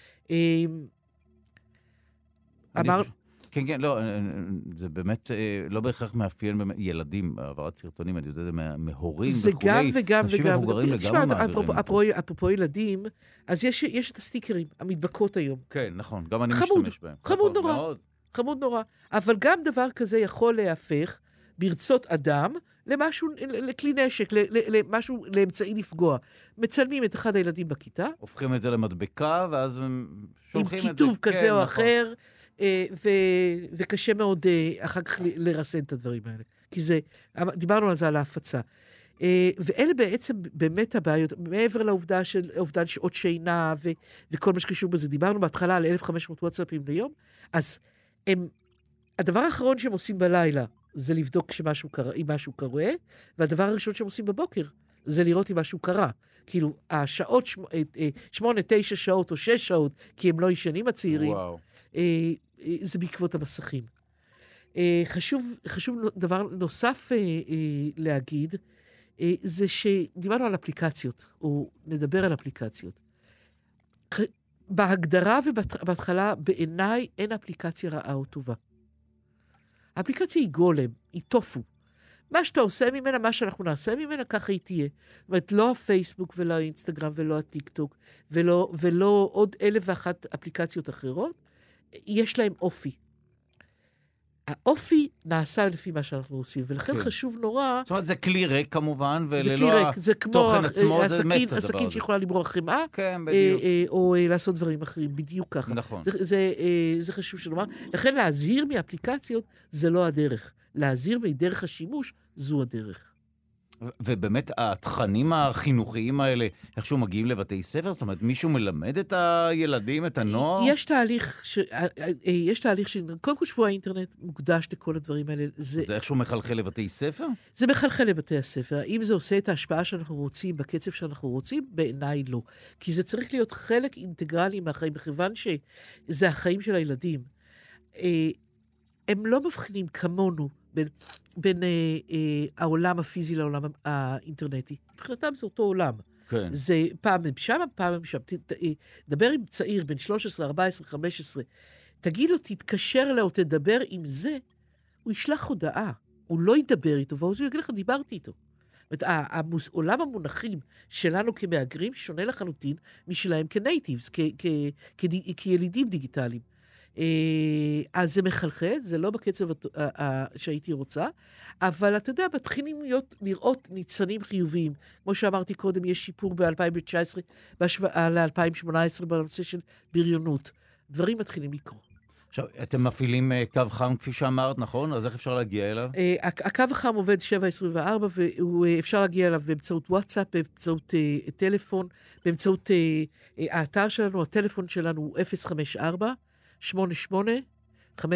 כן, לא, זה באמת לא בהכרח מאפיין ילדים, העברת סרטונים, אני יודע, זה מהורים וכולי. זה גם וגם אנשים מבוגרים לגמרי מעבירים. אפרופו ילדים, אז יש את הסטיקרים, המדבקות היום. כן, נכון, גם אני משתמש בהם. חמוד נורא. אבל גם דבר כזה יכול להפך ברצות אדם למשהו, לכלי נשק, למשהו, לאמצעי לפגוע. מצלמים את אחד הילדים בכיתה. הופכים את זה למדבקה, ואז שולחים את זה. עם כיתוב כזה או אחר. וקשה מאוד אחר כך לרסן את הדברים האלה. כי דיברנו על זה, על ההפצה. ואלה בעצם באמת הבעיות, מעבר לעובדה של אובדן שעות שינה וכל מה שקשור בזה. דיברנו בהתחלה על 1,500 וואטסאפים ליום, אז הדבר האחרון שהם עושים בלילה זה לבדוק אם משהו קורה, והדבר הראשון שהם עושים בבוקר זה לראות אם משהו קרה. כאילו, השעות, 8, 9 שעות או 6 שעות, כי הם לא ישנים הצעירים, זה בעקבות המסכים. חשוב דבר נוסף להגיד, זה שדיברנו על אפליקציות, או נדבר על אפליקציות. בהגדרה ובהתחלה, בעיניי אין אפליקציה רעה או טובה. האפליקציה היא גולם, היא טופו. מה שאתה עושה ממנה, מה שאנחנו נעשה ממנה, ככה היא תהיה. זאת אומרת, לא הפייסבוק ולא האינסטגרם ולא הטיק-טוק, ולא עוד 1,001 אפליקציות אחרות, יש להם אופי. האופי נעשה לפי מה שאנחנו עושים, ולכן חשוב נורא... זאת אומרת, זה כלי ריק כמובן, וללא התוכן עצמו, זה מת הדבר הזה. הסכין שיכולה לברור חמאה, כן, בדיוק. או לעשות דברים אחרים, בדיוק ככה. נכון. זה חשוב שנאמר. לכן להזהיר מאפליקציות זה לא הדרך. להזהיר מדרך השימוש זו הדרך. ובאמת התכנים החינוכיים האלה, איכשהו מגיעים לבתי ספר? זאת אומרת, מישהו מלמד את הילדים, את הנוער? יש תהליך קודם כל שבוע האינטרנט מוקדש לכל הדברים האלה. זה איכשהו מחלחל לבתי ספר? זה מחלחל לבתי הספר. אם זה עושה את ההשפעה שאנחנו רוצים, בקצב שאנחנו רוצים, בעיניי לא. כי זה צריך להיות חלק אינטגרלי מהחיים, מכיוון שזה החיים של הילדים. הם לא מבחינים כמונו בין העולם הפיזי לעולם האינטרנטי. מבחינתם זה אותו עולם. כן. זה פעם הם שם, פעם הם שם. דבר עם צעיר בין 13, 14, 15, תגיד לו, תתקשר אליו, תדבר עם זה, הוא ישלח הודעה. הוא לא ידבר איתו, ואז הוא יגיד לך, דיברתי איתו. עולם המונחים שלנו כמהגרים שונה לחלוטין משלהם כנייטיבס, כילידים דיגיטליים. אז זה מחלחל, זה לא בקצב שהייתי רוצה, אבל אתה יודע, מתחילים לראות ניצנים חיוביים. כמו שאמרתי קודם, יש שיפור ב-2019 בהשוואה ל-2018 בנושא של בריונות. דברים מתחילים לקרוא. עכשיו, אתם מפעילים קו חם, כפי שאמרת, נכון? אז איך אפשר להגיע אליו? הקו החם עובד 7/24, ואפשר להגיע אליו באמצעות וואטסאפ, באמצעות טלפון, באמצעות האתר שלנו, הטלפון שלנו הוא 054-88-58-911,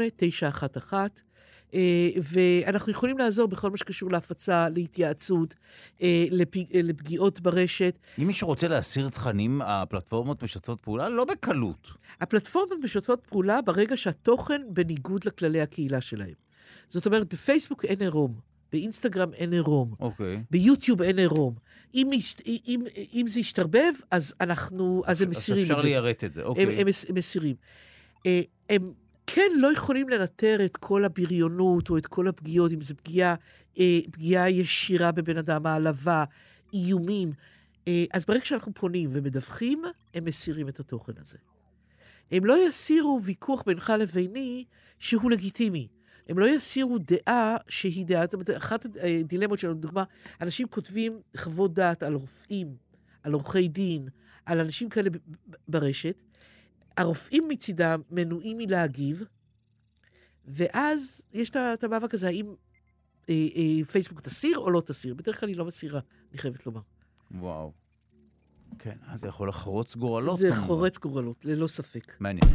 ואנחנו יכולים לעזור בכל מה שקשור להפצה, להתייעצות, לפגיעות ברשת. אם מישהו רוצה להסיר תכנים, הפלטפורמות משתפות פעולה? לא בקלות. הפלטפורמות משתפות פעולה ברגע שהתוכן בניגוד לכללי הקהילה שלהם. זאת אומרת, בפייסבוק אין עירום, באינסטגרם אין עירום, ביוטיוב אין עירום. אם זה ישתרבב, אז הם מסירים את זה. אפשר ליירט את זה, אוקיי. הם מסירים. הם כן לא יכולים לנטר את כל הבריונות או את כל הפגיעות, אם זו פגיעה ישירה בבן אדם, העלבה, איומים. אז ברגע שאנחנו פונים ומדווחים, הם מסירים את התוכן הזה. הם לא יסירו ויכוח בינך לביני שהוא לגיטימי. הם לא יסירו דעה שהיא דעה. אחת הדילמות שלנו, דוגמה, אנשים כותבים חוות דעת על רופאים, על עורכי דין, על אנשים כאלה ברשת, הרופאים מצידם מנועים מלהגיב, ואז יש את המאבק הזה, האם פייסבוק תסיר או לא תסיר. בדרך כלל היא לא מסירה, אני חייבת לומר. וואו. כן, אז זה יכול לחרוץ גורלות. זה חורץ גורלות, ללא ספק. מעניין.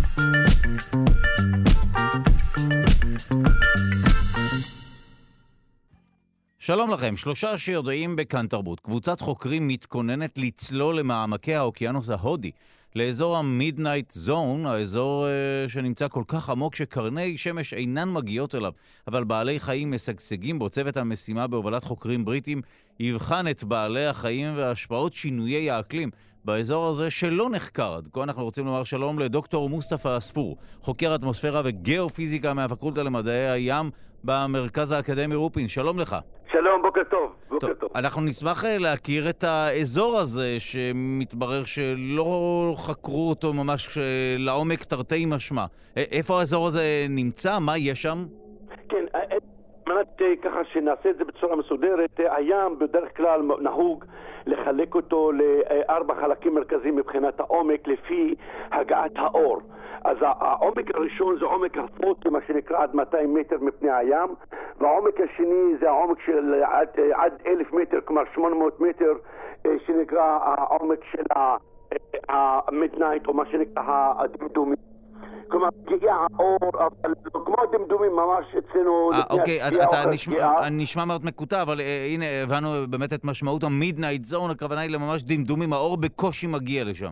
שלום לכם, 3 שיודעים בכאן תרבות. קבוצת חוקרים מתכוננת לצלול למעמקי האוקיינוס ההודי, לאזור המידנייט זון, האזור שנמצא כל כך עמוק שקרני שמש אינן מגיעות אליו, אבל בעלי חיים משגשגים בו. צוות המשימה בהובלת חוקרים בריטים יבחן את בעלי החיים והשפעות שינויי האקלים באזור הזה שלא נחקר עד כה. אנחנו רוצים לומר שלום לדוקטור מוסטפא אספור, חוקר אטמוספירה וגיאופיזיקה מהפקולטה למדעי הים במרכז האקדמי רופין. שלום לך. שלום, בוקר טוב. בוקר טוב. אנחנו נשמח להכיר את האזור הזה שמתברר שלא חקרו אותו ממש לעומק תרתי משמע. איפה האזור הזה נמצא? מה יש שם? כן, מנת ככה שנעשה את זה בצורה מסודרת, הים בדרך כלל נהוג לחלק אותו ל4 חלקים מרכזיים מבחינת העומק לפי הגעת האור. אז העומק הראשון זה עומק הרפות, מה שנקרא עד 200 מטר מפני הים, והעומק השני זה העומק של עד 1,000 מטר, כלומר 800 מטר, שנקרא העומק של המדנייט, או מה שנקרא הדמדומי. כלומר, פגיעה האור, אבל כמו הדמדומים ממש אצלנו... אוקיי, אני נשמע מאוד מקוטע, אבל הנה הבנו באמת את משמעות המידנייט זון, הכוונה היא לממש דמדומים, האור בקושי מגיע לשם.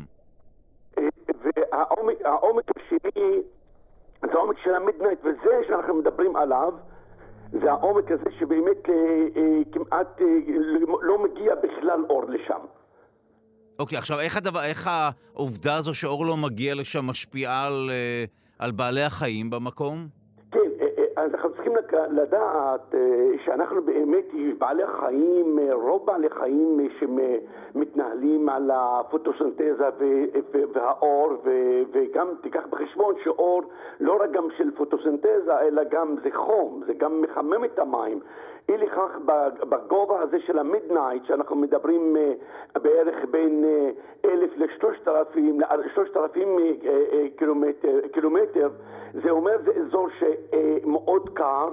והעומק השני, זה העומק של המידנייט, וזה שאנחנו מדברים עליו, זה העומק הזה שבאמת כמעט לא מגיע בכלל אור לשם. אוקיי, עכשיו איך העובדה הזו שאור לא מגיע לשם משפיעה על בעלי החיים במקום? כן, אז אנחנו צריכים לדעת שאנחנו באמת, בעלי חיים, רוב בעלי חיים שמתנהלים על הפוטוסינתזה והאור, וגם תיקח בחשבון שאור לא רק גם של פוטוסינתזה, אלא גם זה חום, זה גם מחמם את המים. אי לכך בגובה הזה של המידנייט, שאנחנו מדברים בערך בין 1,000 ל-3,000 קילומטר, זה אומר זה אזור שמאוד קר,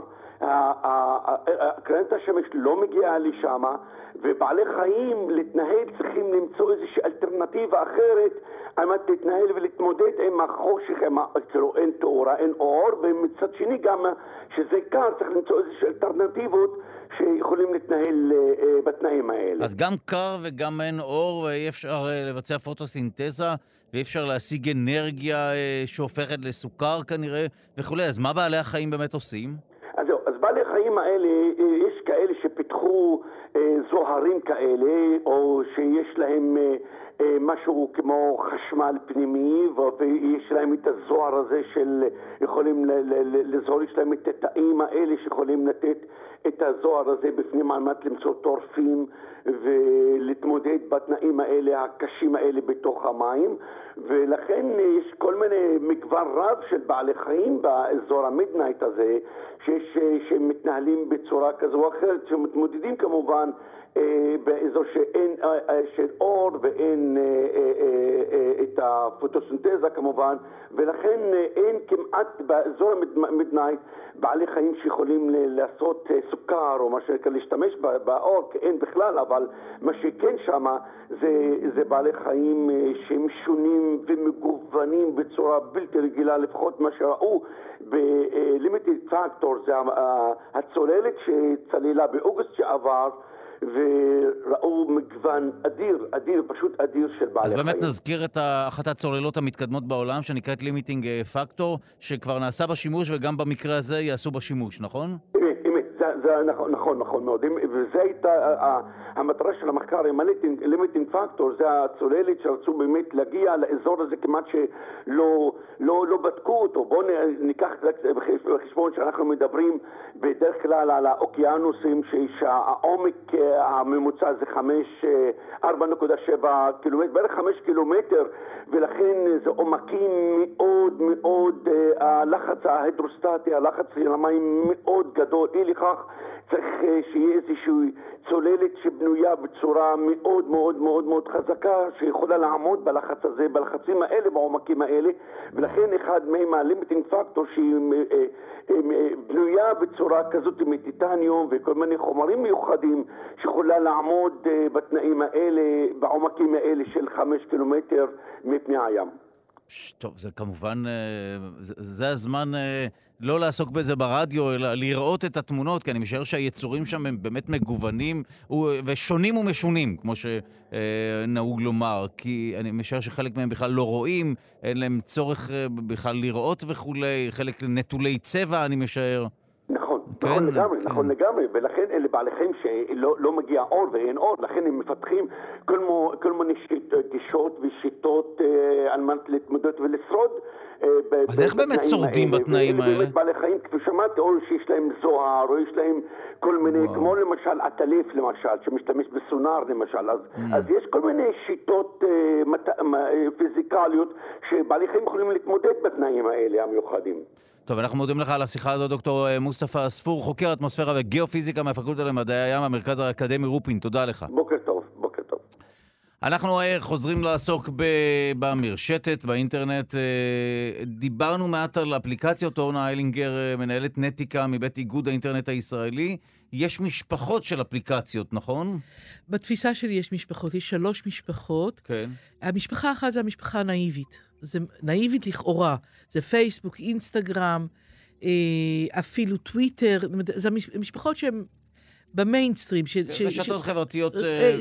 קרנת השמש לא מגיעה לשם, ובעלי חיים להתנהל צריכים למצוא איזושהי אלטרנטיבה אחרת על מנת להתנהל ולהתמודד עם החושך, אין תאורה, אין אור, ומצד שני גם שזה קר, צריך למצוא איזושהי אלטרנטיבות שיכולים להתנהל בתנאים האלה. אז גם קר וגם אין אור, ואי אפשר לבצע פוטוסינתזה, ואי אפשר להשיג אנרגיה שהופכת לסוכר כנראה וכו'. אז מה בעלי החיים באמת עושים? אז בעלי החיים האלה, יש כאלה שפיתחו זוהרים כאלה, או שיש להם משהו כמו חשמל פנימי, ויש להם את הזוהר הזה של יכולים לזהור, יש להם את התאים האלה שיכולים לתת את הזוהר הזה בפנים על מנת למצוא טורפים ולהתמודד בתנאים האלה, הקשים האלה בתוך המים, ולכן יש כל מיני מגוון רב של בעלי חיים באזור המידנייט הזה, שמתנהלים בצורה כזו או אחרת, שמתמודדים כמובן באזור שאין של אור ואין את הפוטוסינתזה כמובן, ולכן אין כמעט באזור המידנייט בעלי חיים שיכולים לעשות סוכר או מה שנקרא להשתמש באור, כי אין בכלל, אבל מה שכן שמה זה בעלי חיים שהם שונים ומגוונים בצורה בלתי רגילה, לפחות מה שראו ב-Limited Factor, זה הצוללת שצלילה באוגוסט שעבר, וראו מגוון אדיר, פשוט אדיר של בעלי חיים. אז באמת נזכיר את אחת הצוללות המתקדמות בעולם, שנקראת Limiting Factor, שכבר נעשה בשימוש, וגם במקרה הזה יעשו בשימוש, נכון? אמת, זה נכון מאוד. וזה הייתה המטרה של המחקר עם ה-Limiting Factor, זה הצוללת שרצו באמת להגיע לאזור הזה כמעט שלא בדקו אותו. בואו ניקח בחשבון שאנחנו מדברים בדרך כלל על האוקיינוסים, שהעומק הממוצע זה 4.7 קילומטר, בערך 5 קילומטר, ולכן זה עומקים מאוד מאוד, הלחץ ההידרוסטטי, הלחץ של המים מאוד גדול. אי לכך צריך שיהיה איזושהי צוללת שבנויה בצורה מאוד מאוד מאוד מאוד חזקה, שיכולה לעמוד בלחץ הזה, בלחצים האלה, בעומקים האלה, ולכן אחד מהם הלימיטינג פקטור שהיא בנויה בצורה כזאת מטיטניום וכל מיני חומרים מיוחדים שיכולה לעמוד בתנאים האלה, בעומקים האלה של 5 קילומטר מפני הים. טוב, זה כמובן, זה הזמן לא לעסוק בזה ברדיו, אלא לראות את התמונות, כי אני משער שהיצורים שם הם באמת מגוונים ושונים ומשונים, כמו שנהוג לומר, כי אני משער שחלק מהם בכלל לא רואים, אין להם צורך בכלל לראות וכולי, חלק נטולי צבע, אני משער. נכון לגמרי, ולכן אלה בעלי חיים שלא מגיע אור ואין אור, לכן הם מפתחים כל מיני גישות ושיטות על מנת להתמודד ולשרוד. אז איך באמת שורדים בתנאים האלה? באמת בעלי חיים, כפי שמעתי, או שיש להם זוהר, או יש להם כל מיני, כמו למשל עטלף למשל, שמשתמש בסונר למשל, אז יש כל מיני שיטות פיזיקליות שבעלי חיים יכולים להתמודד בתנאים האלה המיוחדים. טוב, אנחנו מודים לך על השיחה הזו, דוקטור מוסטפא ספור, חוקר אטמוספירה וגיאופיזיקה מהפקולטה למדעי הים, המרכז האקדמי רופין. תודה לך. בוקר טוב. אנחנו חוזרים לעסוק במרשתת, באינטרנט. דיברנו מעט על אפליקציות. אורנה איילינגר, מנהלת נטיקה מבית איגוד האינטרנט הישראלי. יש משפחות של אפליקציות, נכון? בתפיסה שלי יש משפחות, יש 3 משפחות. כן. המשפחה אחת זה המשפחה הנאיבית. זה נאיבית לכאורה. זה פייסבוק, אינסטגרם, אפילו טוויטר. זה משפחות שהן במיינסטרים. רשתות חברתיות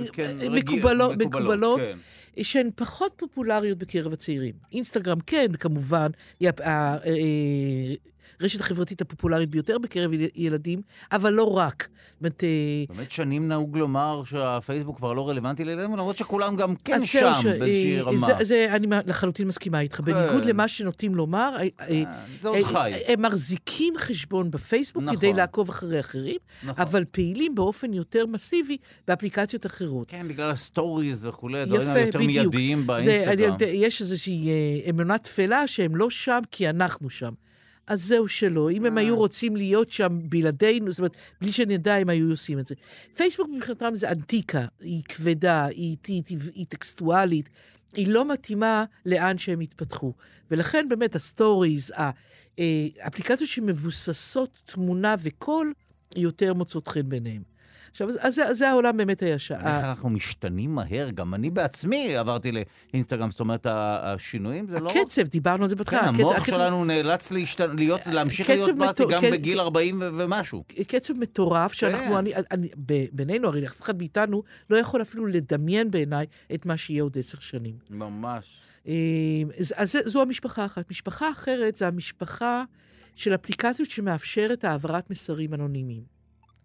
מקובלות, שהן פחות פופולריות בקרב הצעירים. אינסטגרם כן, כמובן, הרשת החברתית הפופולרית ביותר בקרב ילדים, אבל לא רק. באמת שנים נהוג לומר שהפייסבוק כבר לא רלוונטי לילדים, למרות שכולם גם כן שם באיזושהי רמה. אני לחלוטין מסכימה איתך. בניגוד למה שנוטים לומר, זה עוד חי. הם מחזיקים חשבון בפייסבוק כדי לעקוב אחרי אחרים, אבל פעילים באופן יותר מסיבי באפליקציות אחרות. כן, בגלל הסטוריז וכו', הדברים היותר מיידיים באינסטגרם. יש איזושהי אמונה תפלה שהם לא שם כי אנחנו שם. אז זהו שלא. אם הם היו רוצים להיות שם בלעדינו, זאת אומרת, בלי שנדע הם היו עושים את זה. פייסבוק מבחינתם זה אנטיקה, היא כבדה, היא איטית, היא טקסטואלית, היא לא מתאימה לאן שהם התפתחו. ולכן באמת הסטוריז, האפליקציות שמבוססות תמונה וקול, יותר מוצאות חן ביניהם. עכשיו, אז זה העולם באמת הישר. איך אנחנו משתנים מהר, גם אני בעצמי עברתי לאינסטגרם, זאת אומרת, השינויים זה לא... הקצב, דיברנו על זה בתחילה. כן, המוח שלנו נאלץ להמשיך להיות פרטי גם בגיל 40 ומשהו. קצב מטורף, שאנחנו, בינינו, הרי אף אחד מאיתנו לא יכול אפילו לדמיין בעיניי את מה שיהיה עוד 10 שנים. ממש. אז זו המשפחה אחת. משפחה אחרת זה המשפחה של אפליקציות שמאפשרת העברת מסרים אנונימיים.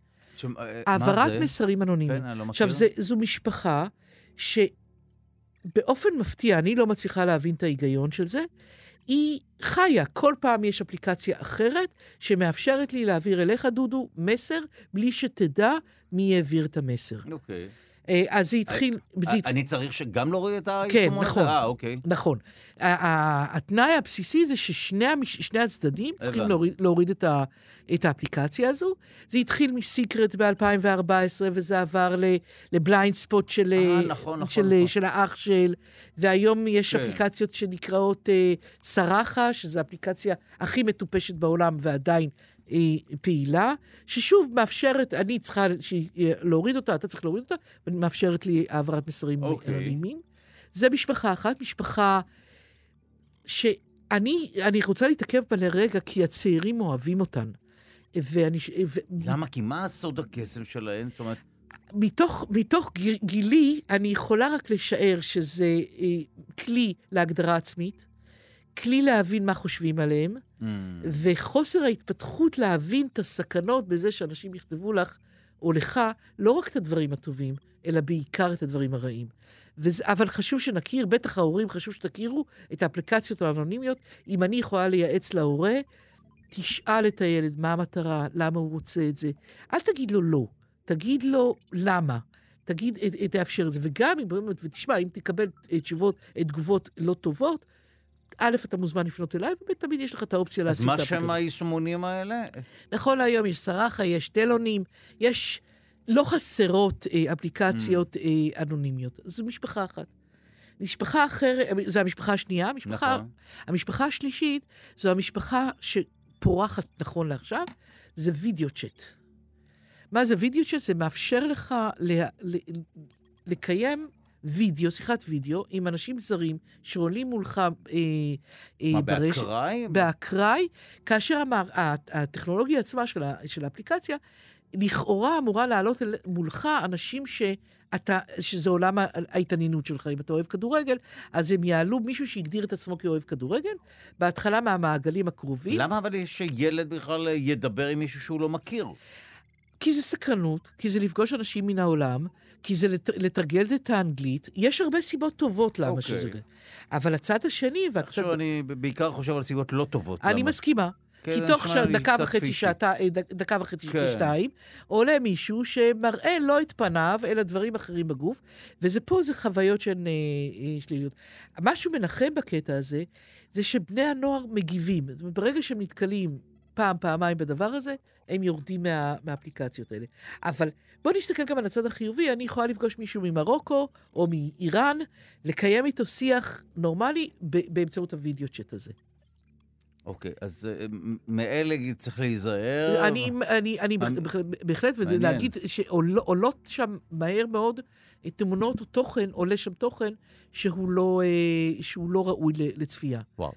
העברת מסרים אנונימיים. עכשיו, זו משפחה שבאופן מפתיע, אני לא מצליחה להבין את ההיגיון של זה, היא חיה. כל פעם יש אפליקציה אחרת שמאפשרת לי להעביר אליך, דודו, מסר, בלי שתדע מי העביר את המסר. אוקיי. אז זה התחיל... אני צריך שגם להוריד את היישומון הזה? כן, נכון. אוקיי. נכון. התנאי הבסיסי זה ששני הצדדים צריכים להוריד את האפליקציה הזו. זה התחיל מסיקרט ב-2014, וזה עבר לבליינד ספוט של האח של, והיום יש אפליקציות שנקראות סרחה, שזו האפליקציה הכי מטופשת בעולם, ועדיין פעילה, ששוב מאפשרת, אני צריכה להוריד אותה, אתה צריך להוריד אותה, ומאפשרת לי העברת מסרים אנונימיים. זה משפחה אחת, משפחה שאני רוצה להתעכב בה לרגע, כי הצעירים אוהבים אותן. למה? כי מה הסוד הקסם שלהן? זאת אומרת... מתוך גילי, אני יכולה רק לשער שזה כלי להגדרה עצמית, כלי להבין מה חושבים עליהם, וחוסר ההתפתחות להבין את הסכנות בזה שאנשים יכתבו לך או לך, לא רק את הדברים הטובים, אלא בעיקר את הדברים הרעים. אבל חשוב שנכיר, בטח ההורים חשוב שתכירו את האפליקציות האנונימיות. אם אני יכולה לייעץ להורה, תשאל את הילד מה המטרה, למה הוא רוצה את זה. אל תגיד לו לא, תגיד לו למה. תאפשר את זה. וגם, ותשמע, אם תקבל תגובות לא טובות, א', אתה מוזמן לפנות אליי, ותמיד יש לך את האופציה להציג את האפליקציה. אז מה שם היישומונים האלה? נכון, היום יש סרחה, יש טלונים, יש לא חסרות אפליקציות אנונימיות. זו משפחה אחת. משפחה אחרת, זו המשפחה השנייה, המשפחה השלישית, זו המשפחה שפורחת נכון לעכשיו, זה וידאו צ'אט. מה זה וידאו צ'אט? זה מאפשר לך לקיים וידאו, שיחת וידאו, עם אנשים זרים שעולים מולך ברשת. באקראי? באקראי, כאשר הטכנולוגיה עצמה של האפליקציה, לכאורה אמורה לעלות מולך אנשים שזה עולם ההתעניינות שלך. אם אתה אוהב כדורגל, אז הם יעלו מישהו שהגדיר את עצמו כאוהב כדורגל, בהתחלה מהמעגלים הקרובים. למה אבל שילד בכלל ידבר עם מישהו שהוא לא מכיר? כי זה סקרנות, כי זה לפגוש אנשים מן העולם, כי זה לתרגל את האנגלית. יש הרבה סיבות טובות למה שזה. אבל הצד השני... אני בעיקר חושב על סיבות לא טובות. אני מסכימה. כי תוך דקה וחצי, שתיים, עולה מישהו שמראה לא את פניו, אלא דברים אחרים בגוף, ופה זה חוויות שהן שליליות. משהו מנחם בקטע הזה, זה שבני הנוער מגיבים. זאת אומרת, ברגע שהם נתקלים פעמיים בדבר הזה, הם יורדים מהאפליקציות האלה. אבל בואו נסתכל גם על הצד החיובי, אני יכולה לפגוש מישהו ממרוקו או מאיראן, לקיים איתו שיח נורמלי באמצעות הוידאו צ'אט הזה. אוקיי, אז מאלה צריך להיזהר. אני בהחלט, ולהגיד שעולות שם מהר מאוד תמונות או תוכן, עולה שם תוכן שהוא לא ראוי לצפייה. וואו.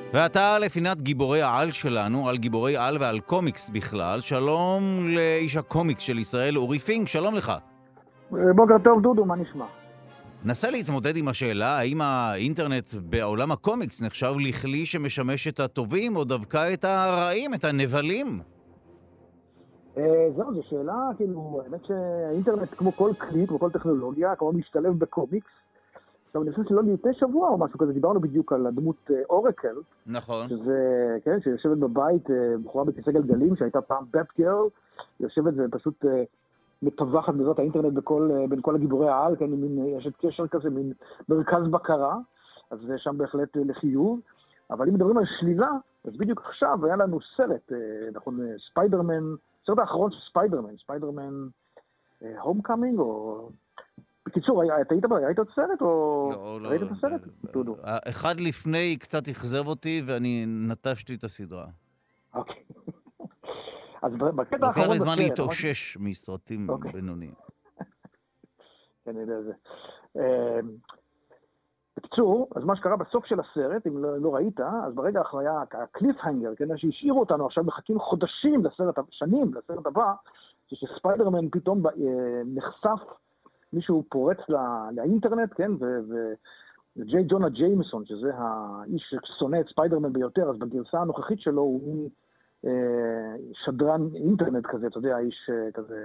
ואתה לפינת גיבורי העל שלנו, על גיבורי על ועל קומיקס בכלל. שלום לאיש הקומיקס של ישראל, אורי פינק, שלום לך. בוקר טוב דודו, מה נשמע? נסה להתמודד עם השאלה, האם האינטרנט בעולם הקומיקס נחשב לכלי שמשמש את הטובים, או דווקא את הרעים, את הנבלים? זו שאלה, כאילו, האמת שהאינטרנט כמו כל כלי, כמו כל טכנולוגיה, כמו משתלב בקומיקס. עכשיו, אני חושב שלא לפני שבוע או משהו כזה, דיברנו בדיוק על הדמות אורקל. נכון. שזה, כן, שיושבת בבית, בחורה בכיסא גלגלים, שהייתה פעם בטגרל, יושבת ופשוט מטווחת בעזרת האינטרנט בין כל הגיבורי העל, כן, יש את קשר כזה, מין מרכז בקרה, אז זה שם בהחלט לחיוב. אבל אם מדברים על שלילה, אז בדיוק עכשיו היה לנו סרט, נכון, ספיידרמן, סרט האחרון של ספיידרמן הומקאמינג, או... בקיצור, היית עוד סרט, או... לא, ראית את הסרט? דודו. אחד לפני קצת אכזב אותי, ואני נטשתי את הסדרה. אוקיי. אז בקטע האחרון לוקח לי זמן להתאושש מסרטים בינוניים. כן, אני יודע זה. בקיצור, אז מה שקרה בסוף של הסרט, אם לא ראית, אז ברגע האחרון היה הקליפהנגר, כן, שהשאירו אותנו עכשיו מחכים חודשים שנים לסרט הבא, שספיידרמן פתאום נחשף, מישהו פורץ לאינטרנט, כן, וג'יי ג'ונה ג'יימסון, שזה האיש ששונא את ספיידרמן ביותר, אז בגרסה הנוכחית שלו הוא שדרן אינטרנט כזה, אתה יודע, איש כזה,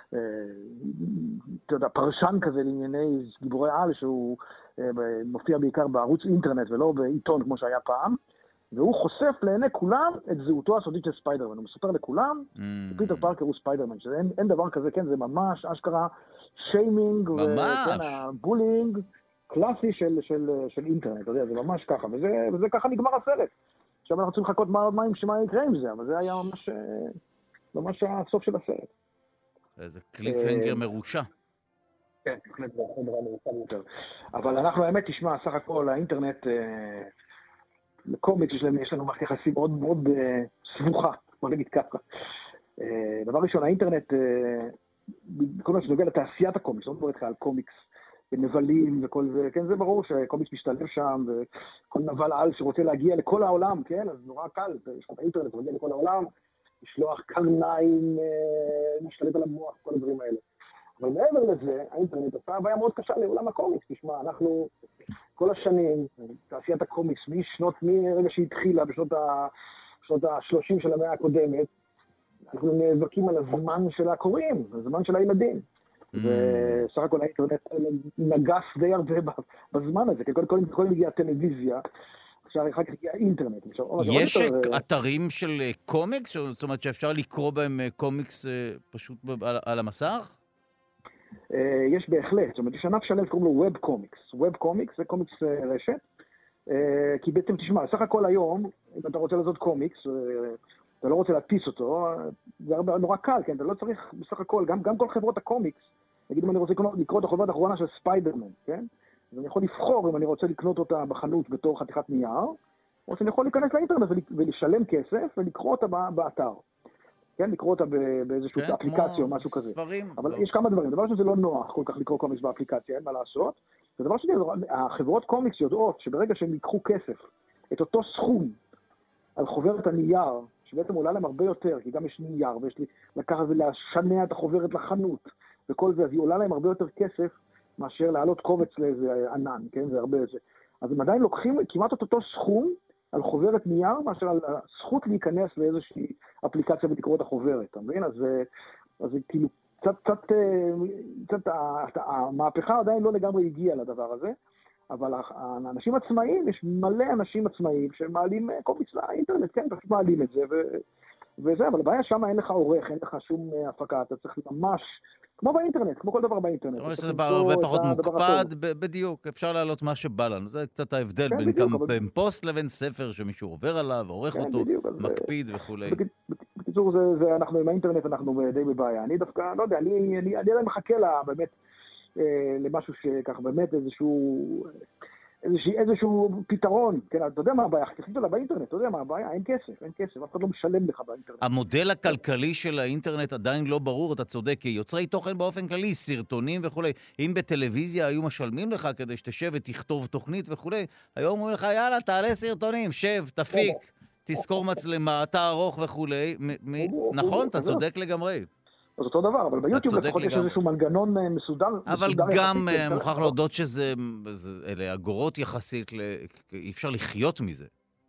אתה יודע, פרשן כזה לענייני גיבורי על, שהוא מופיע בעיקר בערוץ אינטרנט ולא בעיתון כמו שהיה פעם, והוא חושף לעיני כולם את זהותו הסודית של ספיידרמן. הוא מספר לכולם, פיטר פארקר הוא ספיידרמן, שאין דבר כזה, כן, זה ממש אשכרה שיימינג, בולינג קלאסי של אינטרנט, אתה יודע, זה ממש ככה, וזה ככה נגמר הסרט. עכשיו אנחנו צריכים לחכות מה יקרה עם זה, אבל זה היה ממש הסוף של הסרט. איזה קליפהנגר מרושע. כן, בהחלט זה דבר מרושע יותר. אבל אנחנו, האמת, תשמע, סך הכל האינטרנט, לקומיקס יש לנו מערכת יחסים מאוד מאוד סבוכה, בוא נגיד ככה. דבר ראשון, האינטרנט, כל מה שנוגע לתעשיית הקומיקס, לא מדבר איתך על קומיקס נבלים וכל זה, כן, זה ברור שקומיקס משתלב שם, וכל נבל על שרוצה להגיע לכל העולם, כן, אז נורא קל, יש לך באינטרנט, הוא מגיע לכל העולם, לשלוח קרניים, להשתלט על המוח, כל הדברים האלה. אבל מעבר לזה, האינטרנט עשה הבעיה מאוד קשה לעולם הקומיקס. תשמע, אנחנו כל השנים, תעשיית הקומיקס, מרגע שהתחילה בשנות ה-30 של המאה הקודמת, אנחנו נאבקים על הזמן של הקוראים, הזמן של הילדים. וסך הכל האינטרנט נגס די הרבה בזמן הזה, כי קודם הגיעה הטלוויזיה, עכשיו אחר כך הגיע האינטרנט. יש אתרים של קומיקס? זאת אומרת שאפשר לקרוא בהם קומיקס פשוט על המסך? יש בהחלט, זאת אומרת, יש ענף שלם שקוראים לו ווב קומיקס. ווב קומיקס זה קומיקס רשת, כי בעצם תשמע, סך הכל היום, אם אתה רוצה לעשות קומיקס, אתה לא רוצה להדפיס אותו, זה נורא קל, כן? אתה לא צריך בסך הכל, גם כל חברות הקומיקס, נגיד אם אני רוצה לקרוא את החוברת האחרונה של ספיידרמן, כן? אז אני יכול לבחור אם אני רוצה לקנות אותה בחנות בתור חתיכת נייר, או שאני יכול להיכנס לאינטרנט ולשלם כסף ולקרוא אותה באתר. כן, לקרוא אותה באיזושהי אפליקציה או משהו כזה. אבל יש כמה דברים. דבר שזה לא נוח כל כך לקרוא קומיקס באפליקציה, אין מה לעשות. ודבר שני, החברות קומיקס יודעות שברגע שהם ייקחו כסף, את אותו סכום על חוברת הנייר, שבעצם עולה להם הרבה יותר, כי גם יש נייר, ויש לי לקחת ולשנע את החוברת לחנות, וכל זה, אז היא עולה להם הרבה יותר כסף, מאשר להעלות קובץ לאיזה ענן, כן, זה הרבה זה. אז הם עדיין לוקחים כמעט את אותו סכום, על חוברת נייר, מאשר על הזכות להיכנס לאיזושהי אפליקציה ולקרוא את החוברת, אתה מבין? אז זה כאילו, קצת המהפכה עדיין לא לגמרי הגיעה לדבר הזה, אבל האנשים עצמאיים, יש מלא אנשים עצמאיים שמעלים קומיקס לאינטרנט, כן, פשוט מעלים את זה, וזה, אבל הבעיה שם אין לך עורך, אין לך שום הפקה, אתה צריך ממש, כמו באינטרנט, כמו כל דבר באינטרנט. זאת אומרת שזה הרבה פחות מוקפד, בדיוק, אפשר להעלות מה שבא לנו, זה קצת ההבדל בין פוסט לבין ספר שמישהו עובר עליו, עורך אותו, מקפיד וכו'. בקיצור, אנחנו עם האינטרנט, אנחנו די בבעיה. אני דווקא, לא יודע, אני עדיין מחכה לה באמת, למשהו שכך באמת איזשהו איזשהו פתרון. כן, אתה יודע מה הבעיה? תכניס לה באינטרנט, אתה יודע מה הבעיה? אין כסף, אף אחד לא משלם לך באינטרנט. המודל הכלכלי של האינטרנט עדיין לא ברור, אתה צודק, כי יוצרי תוכן באופן כללי, סרטונים וכו'. אם בטלוויזיה היו משלמים לך כדי שתשב ותכתוב תוכנית וכו', היום אומרים לך, יאללה, תעלה סרטונים, שב, תפיק, תזכור מצלמה, תערוך וכו'. נכון, אתה צודק לגמרי. אז אותו דבר, אבל ביוטיוב לפחות יש איזשהו מנגנון מסודר. אבל גם מוכרח להודות שאלה אגורות יחסית, אי אפשר לחיות מזה.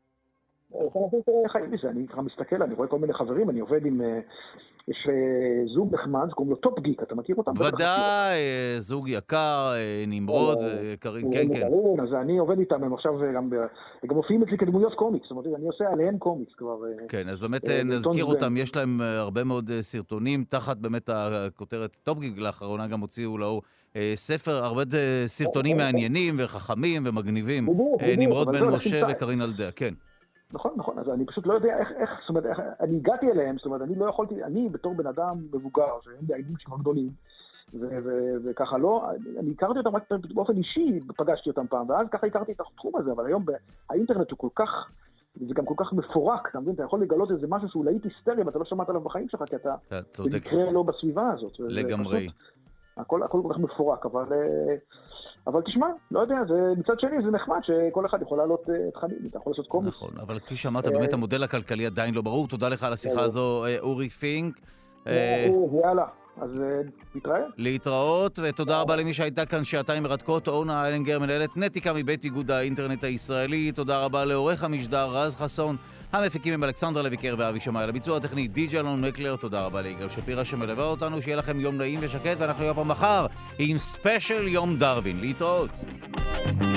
חיים מזה, אני ככה מסתכל, אני רואה כל מיני חברים, אני עובד עם, יש זוג נחמד, קוראים לו טופ גיק, אתה מכיר אותם? ודאי, זוג יקר, נמרוד, קרין, כן. אז אני עובד איתם, הם עכשיו גם מופיעים אצלי כדמויות קומיקס, זאת אומרת, אני עושה עליהם קומיקס כבר. כן, אז באמת נזכיר אותם, יש להם הרבה מאוד סרטונים, תחת באמת הכותרת טופ גיק, לאחרונה גם הוציאו לאור ספר, הרבה סרטונים מעניינים וחכמים ומגניבים, נמרוד בן משה וקרין אלדיה, כן. נכון, אז אני פשוט לא יודע איך, זאת אומרת, אני הגעתי אליהם, זאת אומרת, אני לא יכולתי, אני בתור בן אדם מבוגר, שהם בעידים שהם גדולים, וככה לא, אני הכרתי אותם רק באופן אישי, פגשתי אותם פעם, ואז ככה הכרתי את התחום הזה, אבל היום האינטרנט הוא כל כך, זה גם כל כך מפורק, אתה מבין, אתה יכול לגלות איזה משהו שהוא להיט היסטרי, ואתה לא שמעת עליו בחיים שלך, כי אתה במקרה לא בסביבה הזאת. לגמרי. הכל כל כך מפורק, אבל תשמע, לא יודע, מצד שני זה נחמד שכל אחד יכול לעלות תכנים, אתה יכול לעשות קומיקס. נכון, אבל כפי שאמרת, באמת המודל הכלכלי עדיין לא ברור. תודה לך על השיחה הזו, אורי פינק. יאללה, אז נתראה. להתראות, ותודה רבה למי שהייתה כאן שעתיים מרתקות. אורנה איילנגר, מנהלת נטיקה מבית איגוד האינטרנט הישראלי. תודה רבה לעורך המשדר רז חסון. המפיקים הם אלכסנדר לויקר ואבי שמאי. לביצוע הטכני די.ג'י אלון מקלר. תודה רבה ליגאל שפירא שמלווה אותנו. שיהיה לכם יום נעים ושקט, ואנחנו נהיה פה מחר עם ספיישל יום דרווין. להתראות.